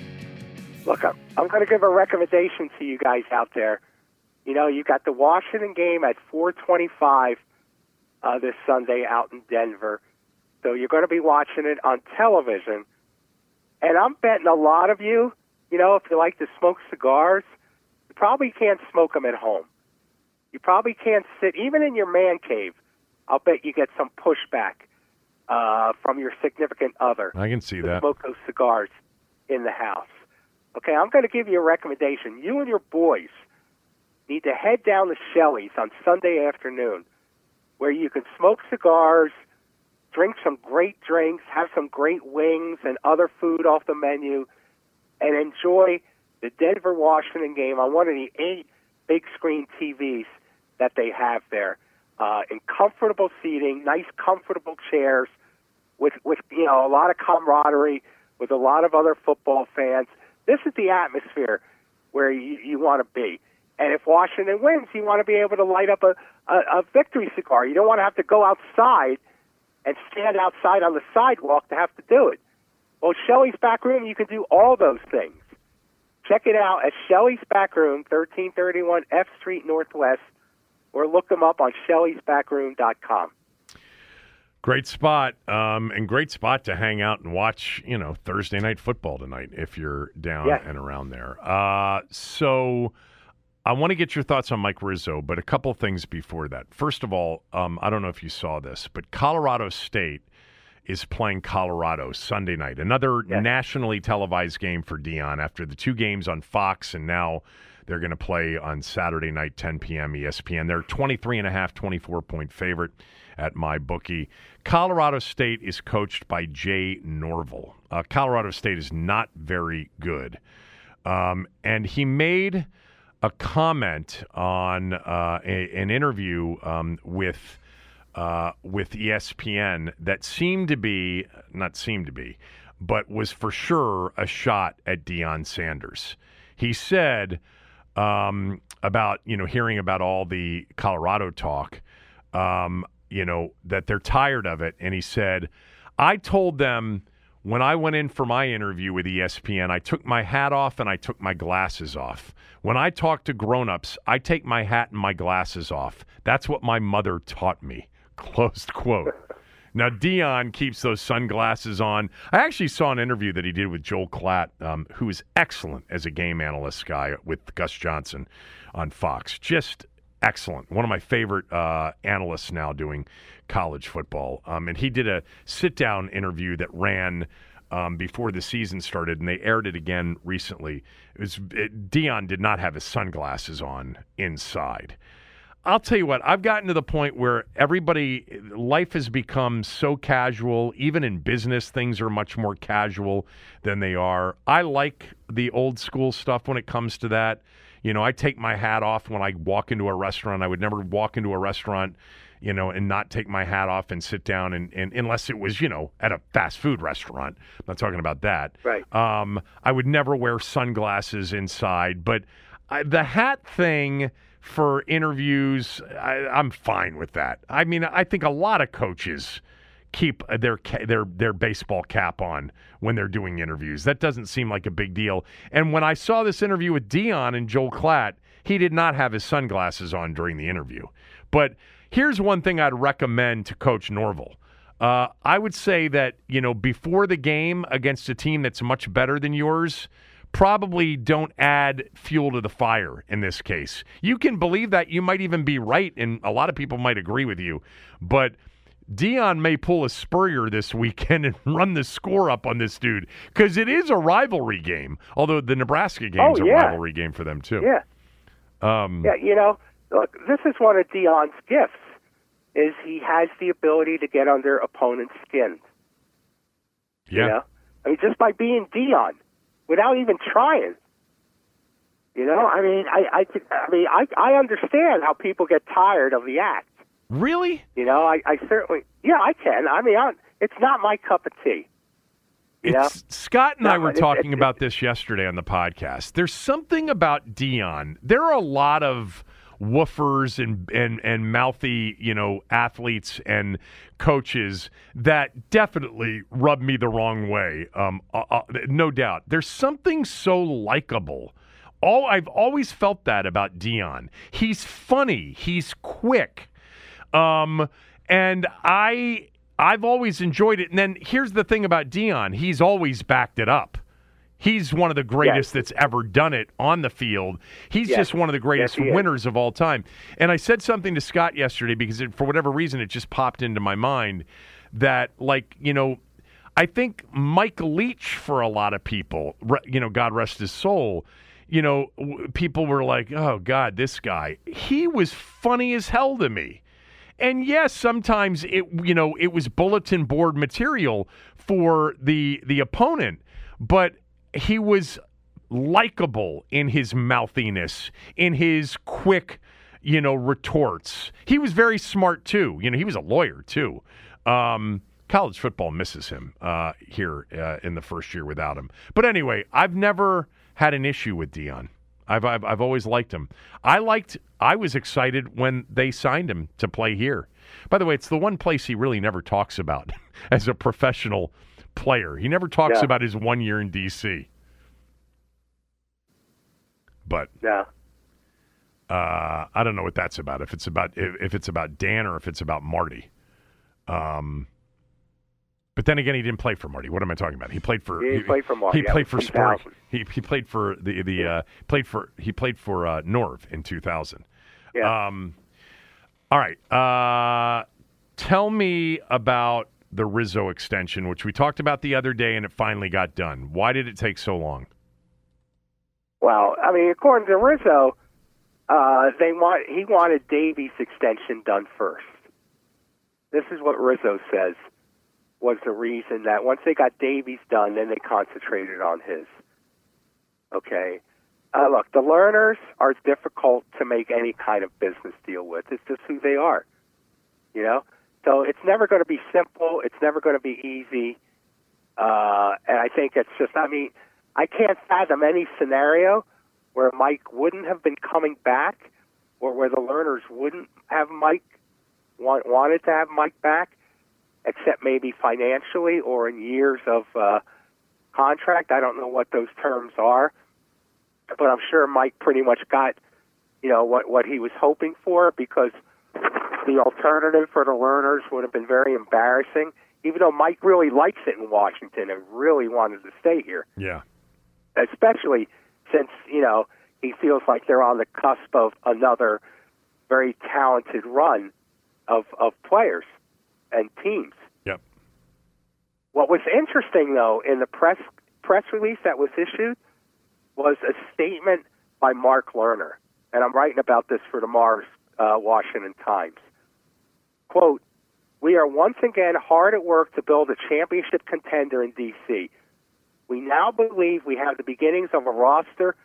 Speaker 4: Look, I'm, I'm going to give a recommendation to you guys out there. You know, you got the Washington game at four twenty-five uh, this Sunday out in Denver. So you're going to be watching it on television. And I'm betting a lot of you, you know, if you like to smoke cigars, you probably can't smoke them at home. You probably can't sit, even in your man cave, I'll bet you get some pushback uh, from your significant other.
Speaker 3: I can see
Speaker 4: to
Speaker 3: that.
Speaker 4: Smoke those cigars in the house. Okay, I'm going to give you a recommendation. You and your boys need to head down to Shelley's on Sunday afternoon, where you can smoke cigars, drink some great drinks, have some great wings and other food off the menu, and enjoy the Denver-Washington game on one of the eight big-screen T Vs that they have there, uh, in comfortable seating, nice, comfortable chairs, with, with you know a lot of camaraderie, with a lot of other football fans. This is the atmosphere where you, you want to be. And if Washington wins, you want to be able to light up a, a, a victory cigar. You don't want to have to go outside and stand outside on the sidewalk to have to do it. Well, Shelley's Back Room, you can do all those things. Check it out at Shelley's Back Room, thirteen thirty-one F Street Northwest, or look them up on Shelleys Back Room dot com.
Speaker 3: Great spot, um, and great spot to hang out and watch, you know, Thursday night football tonight if you're down
Speaker 4: yes.
Speaker 3: and around there. Uh, so I want to get your thoughts on Mike Rizzo, but a couple things before that. First of all, um, I don't know if you saw this, but Colorado State is playing Colorado Sunday night. Another yes. nationally televised game for Dion after the two games on Fox, and now they're going to play on Saturday night, ten p.m. E S P N. They're twenty-three and a half, twenty-four point favorite at MyBookie. Colorado State is coached by Jay Norvell. Uh, Colorado State is not very good. Um, and he made a comment on uh, a, an interview um, with uh, with E S P N that seemed to be, not seemed to be, but was for sure a shot at Deion Sanders. He said um, about, you know, hearing about all the Colorado talk, um, you know, that they're tired of it. And he said, I told them when I went in for my interview with E S P N, I took my hat off and I took my glasses off. When I talk to grown-ups, I take my hat and my glasses off. That's what my mother taught me. Closed quote. Now, Deion keeps those sunglasses on. I actually saw an interview that he did with Joel Klatt, um, who is excellent as a game analyst guy with Gus Johnson on Fox. Just excellent. One of my favorite uh, analysts now doing college football. Um, and he did a sit-down interview that ran um, before the season started, and they aired it again recently. It was it, Deion did not have his sunglasses on inside. I'll tell you what, I've gotten to the point where everybody, life has become so casual. Even in business, things are much more casual than they are. I like the old school stuff when it comes to that. You know, I take my hat off when I walk into a restaurant. I would never walk into a restaurant, you know, and not take my hat off and sit down, and, and unless it was, you know, at a fast food restaurant. I'm not talking about that.
Speaker 4: Right.
Speaker 3: Um, I would never wear sunglasses inside, but I, the hat thing for interviews, I, I'm fine with that. I mean, I think a lot of coaches keep their their their baseball cap on when they're doing interviews. That doesn't seem like a big deal. And when I saw this interview with Deion and Joel Klatt, he did not have his sunglasses on during the interview. But here's one thing I'd recommend to Coach Norvell. Uh, I would say that, you know, before the game against a team that's much better than yours, probably don't add fuel to the fire in this case. You can believe that. You might even be right, and a lot of people might agree with you. But Deion may pull a Spurrier this weekend and run the score up on this dude, because it is a rivalry game, although the Nebraska game's
Speaker 4: oh, yeah.
Speaker 3: a rivalry game for them too.
Speaker 4: Yeah.
Speaker 3: Um,
Speaker 4: yeah, you know, look, this is one of Deion's gifts, is he has the ability to get under opponents' skin.
Speaker 3: Yeah.
Speaker 4: You know? I mean, just by being Deion, without even trying. You know, I mean, I, I, I mean, I, I understand how people get tired of the act.
Speaker 3: Really?
Speaker 4: You know, I, I certainly, yeah, I can. I mean, I, it's not my cup of tea. You
Speaker 3: It's,
Speaker 4: know?
Speaker 3: Scott and
Speaker 4: No,
Speaker 3: I were
Speaker 4: it's-
Speaker 3: talking
Speaker 4: it's-
Speaker 3: about this yesterday on the podcast. There's something about Deion. There are a lot of woofers and, and, and mouthy, you know, athletes and coaches that definitely rub me the wrong way. Um, uh, uh, no doubt. There's something so likable. All I've always felt that about Deion. He's funny. He's quick. Um, and I, I've always enjoyed it. And then here's the thing about Deion. He's always backed it up. He's one of the greatest yes. that's ever done it on the field. He's
Speaker 4: yes.
Speaker 3: just one of the greatest
Speaker 4: yes,
Speaker 3: winners of all time. And I said something to Scott yesterday because it, for whatever reason, it just popped into my mind that, like, you know, I think Mike Leach, for a lot of people, you know, God rest his soul, you know, people were like, oh, God, this guy. He was funny as hell to me. And yes, sometimes it, you know, it was bulletin board material for the the opponent, but he was likable in his mouthiness, in his quick, you know, retorts. He was very smart too. You know, he was a lawyer too. Um, college football misses him uh, here uh, in the first year without him. But anyway, I've never had an issue with Deion. I've, I've I've always liked him. I liked. I was excited when they signed him to play here. By the way, it's the one place he really never talks about as a professional player. He never talks
Speaker 4: yeah.
Speaker 3: about his one year in D C. But
Speaker 4: yeah,
Speaker 3: uh, I don't know what that's about. If it's about if, if it's about Dan or if it's about Marty. Um. But then again, he didn't play for Marty. What am I talking about? He played for.
Speaker 4: He,
Speaker 3: he
Speaker 4: played for Marty.
Speaker 3: He played for Sport.
Speaker 4: two thousand.
Speaker 3: He he played for the the uh, played for he played for uh, Norv in two thousand.
Speaker 4: Yeah.
Speaker 3: Um. All right. Uh, tell me about the Rizzo extension, which we talked about the other day, and it finally got done. Why did it take so long?
Speaker 4: Well, I mean, according to Rizzo, uh, they want he wanted Davies' extension done first. This is what Rizzo says was the reason that once they got Davies done, then they concentrated on his. Okay. Uh, look, the Lerners are difficult to make any kind of business deal with. It's just who they are, you know? So it's never going to be simple. It's never going to be easy. Uh, and I think it's just, I mean, I can't fathom any scenario where Mike wouldn't have been coming back or where the Lerners wouldn't have Mike, want, wanted to have Mike back, except maybe financially or in years of uh, contract. I don't know what those terms are, but I'm sure Mike pretty much got, you know, what, what he was hoping for, because the alternative for the Lerners would have been very embarrassing, even though Mike really likes it in Washington and really wanted to stay here.
Speaker 3: Yeah.
Speaker 4: Especially since, you know, he feels like they're on the cusp of another very talented run of, of players and teams.
Speaker 3: Yep.
Speaker 4: What was interesting, though, in the press press release that was issued was a statement by Mark Lerner, and I'm writing about this for tomorrow's uh, Washington Times. Quote, "We are once again hard at work to build a championship contender in D C. We now believe we have the beginnings of a roster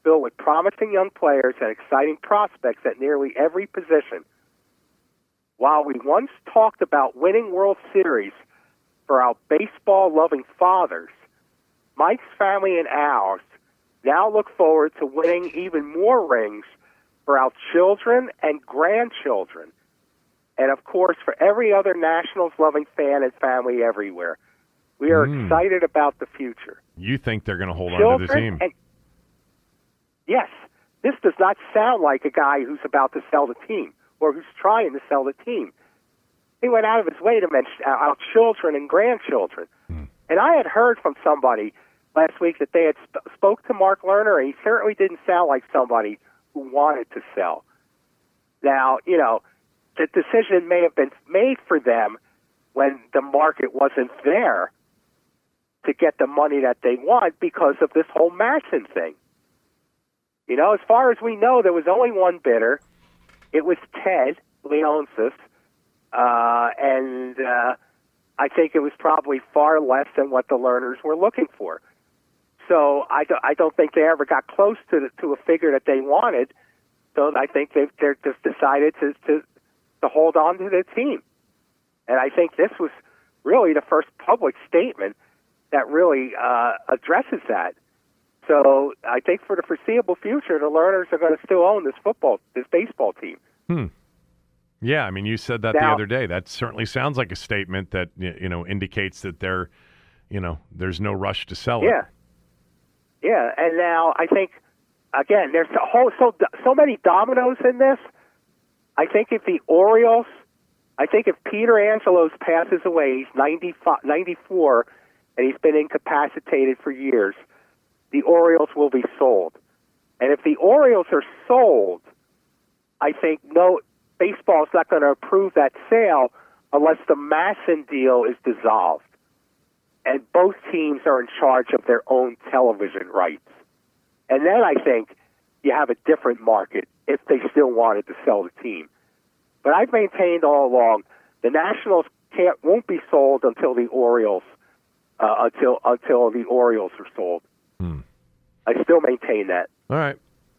Speaker 4: filled with promising young players and exciting prospects at nearly every position. While we once talked about winning World Series for our baseball-loving fathers, Mike's family and ours now look forward to winning even more rings for our children and grandchildren, and, of course, for every other Nationals-loving fan and family everywhere. We are mm. excited about the future.
Speaker 3: You think they're going to hold
Speaker 4: children
Speaker 3: on to the team?
Speaker 4: And, yes. This does not sound like a guy who's about to sell the team or who's trying to sell the team. He went out of his way to mention our children and grandchildren. Mm. And I had heard from somebody last week that they had sp- spoke to Mark Lerner, and he certainly didn't sound like somebody who wanted to sell. Now, you know, the decision may have been made for them when the market wasn't there to get the money that they want because of this whole Masson thing. You know, as far as we know, there was only one bidder. It was Ted Leonsis, uh, and uh, I think it was probably far less than what the Lerners were looking for. So I, do, I don't think they ever got close to the, to a figure that they wanted. So I think they've they're just decided to, to to hold on to their team. And I think this was really the first public statement that really uh, addresses that. So I think for the foreseeable future, the Lerners are going to still own this football, this baseball team.
Speaker 3: Hmm. Yeah, I mean, you said that now, the other day. That certainly sounds like a statement that, you know, indicates that they're, you know, there's no rush to sell it.
Speaker 4: Yeah. Yeah, and now I think, again, there's a whole, so so many dominoes in this. I think if the Orioles, I think if Peter Angelos passes away, he's ninety-five, ninety-four, and he's been incapacitated for years, the Orioles will be sold. And if the Orioles are sold, I think no baseball is not going to approve that sale unless the Masson deal is dissolved. And both teams are in charge of their own television rights. And then I think you have a different market if they still wanted to sell the team. But I've maintained all along the Nationals can't won't be sold until the Orioles uh, until until the Orioles are sold. Hmm. I still maintain that.
Speaker 3: All right.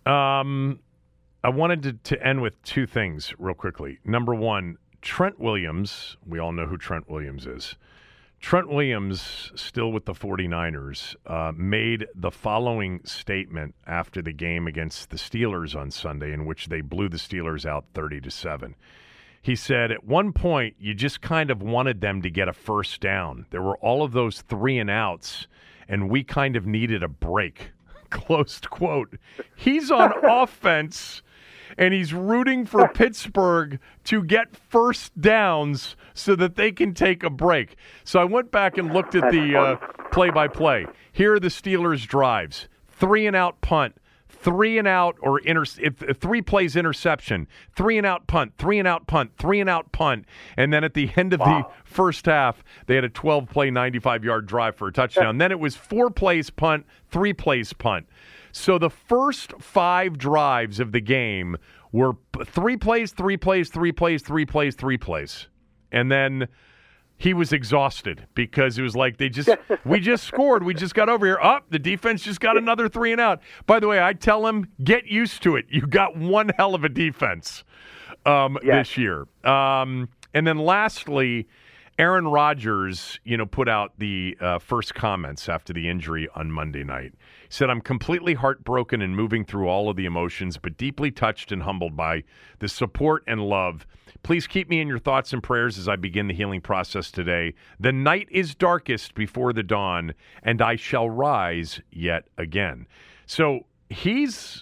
Speaker 3: Um, I wanted to, to end with two things real quickly. Number one, Trent Williams. We all know who Trent Williams is. Trent Williams, still with the 49ers, uh, made the following statement after the game against the Steelers on Sunday, in which they blew the Steelers out thirty to seven. He said, at one point, you just kind of wanted them to get a first down. There were all of those three and outs, and we kind of needed a break. Closed quote. He's on offense, and he's rooting for Pittsburgh to get first downs so that they can take a break. So I went back and looked at the uh, play-by-play. Here are the Steelers' drives. Three and out punt, three and out or inter- if, if three plays interception, three and out punt, three and out punt, three and out punt. And then at the end of wow. the first half, they had a twelve-play, ninety-five-yard drive for a touchdown. Then it was four plays punt, three plays punt. So the first five drives of the game were three plays, three plays, three plays, three plays, three plays. And then he was exhausted because it was like they just we just scored. We just got over here. Up, oh, the defense just got another three and out. By the way, I tell him, get used to it. You got one hell of a defense um, yes. this year. Um, and then lastly, Aaron Rodgers, you know, put out the uh, first comments after the injury on Monday night. He said, I'm completely heartbroken and moving through all of the emotions, but deeply touched and humbled by the support and love. Please keep me in your thoughts and prayers as I begin the healing process today. The night is darkest before the dawn, and I shall rise yet again. So he's,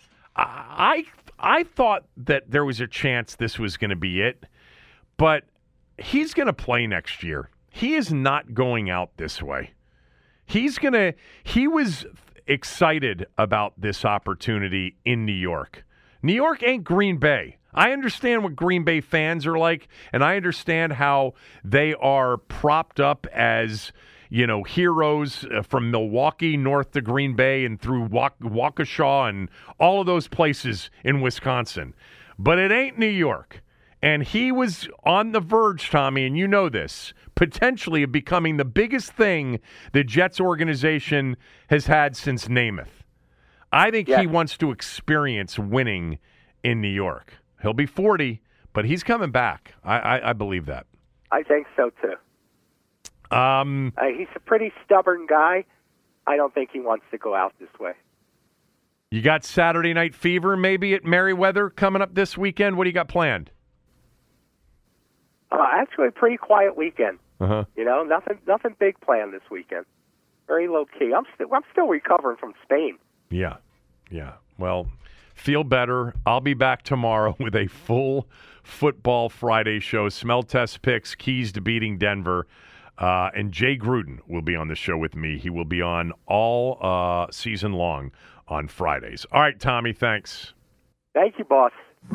Speaker 3: I, I thought that there was a chance this was going to be it, but he's going to play next year. He is not going out this way. He's going to, he was excited about this opportunity in New York. New York ain't Green Bay. I understand what Green Bay fans are like, and I understand how they are propped up as, you know, heroes from Milwaukee north to Green Bay and through Wauk- Waukesha and all of those places in Wisconsin. But it ain't New York. And he was on the verge, Tommy, and you know this, potentially of becoming the biggest thing the Jets organization has had since Namath. I think
Speaker 4: yes.
Speaker 3: he wants to experience winning in New York. He'll be forty, but he's coming back. I, I, I believe that.
Speaker 4: I think so, too.
Speaker 3: Um,
Speaker 4: uh, he's a pretty stubborn guy. I don't think he wants to go out this way.
Speaker 3: You got Saturday Night Fever maybe at Merriweather coming up this weekend. What do you got planned?
Speaker 4: Uh, actually, a pretty quiet weekend.
Speaker 3: Uh-huh.
Speaker 4: You know, nothing, nothing big planned this weekend. Very low key. I'm still, I'm still recovering from Spain.
Speaker 3: Yeah, yeah. Well, feel better. I'll be back tomorrow with a full Football Friday show. Smell test picks, keys to beating Denver, uh, and Jay Gruden will be on the show with me. He will be on all uh, season long on Fridays. All right, Tommy. Thanks.
Speaker 4: Thank you, boss.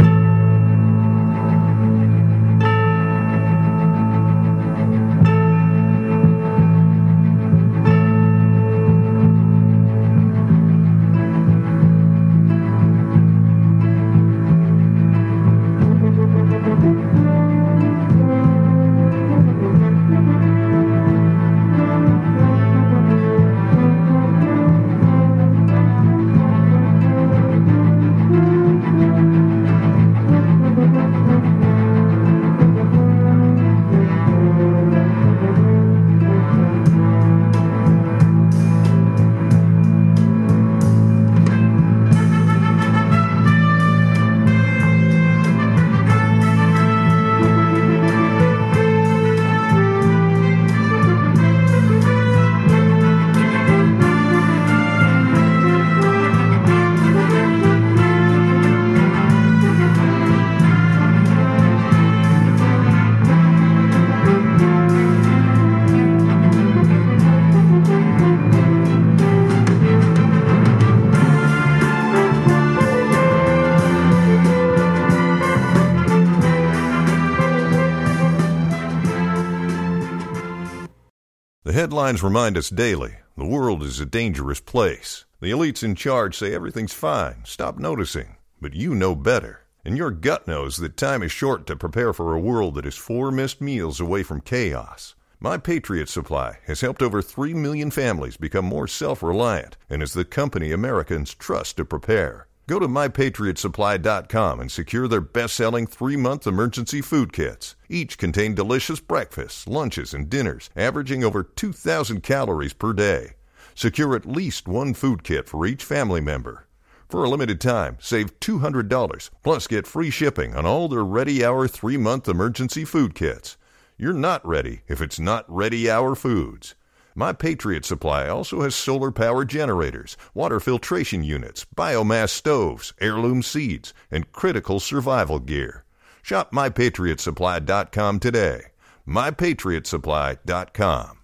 Speaker 8: Headlines remind us daily, the world is a dangerous place. The elites in charge say everything's fine, stop noticing. But you know better. And your gut knows that time is short to prepare for a world that is four missed meals away from chaos. My Patriot Supply has helped over three million families become more self-reliant and is the company Americans trust to prepare. Go to my patriot supply dot com and secure their best-selling three-month emergency food kits. Each contain delicious breakfasts, lunches, and dinners, averaging over two thousand calories per day. Secure at least one food kit for each family member. For a limited time, save two hundred dollars, plus get free shipping on all their Ready Hour three-month emergency food kits. You're not ready if it's not Ready Hour Foods. My Patriot Supply also has solar-powered generators, water filtration units, biomass stoves, heirloom seeds, and critical survival gear. Shop my patriot supply dot com today. my patriot supply dot com.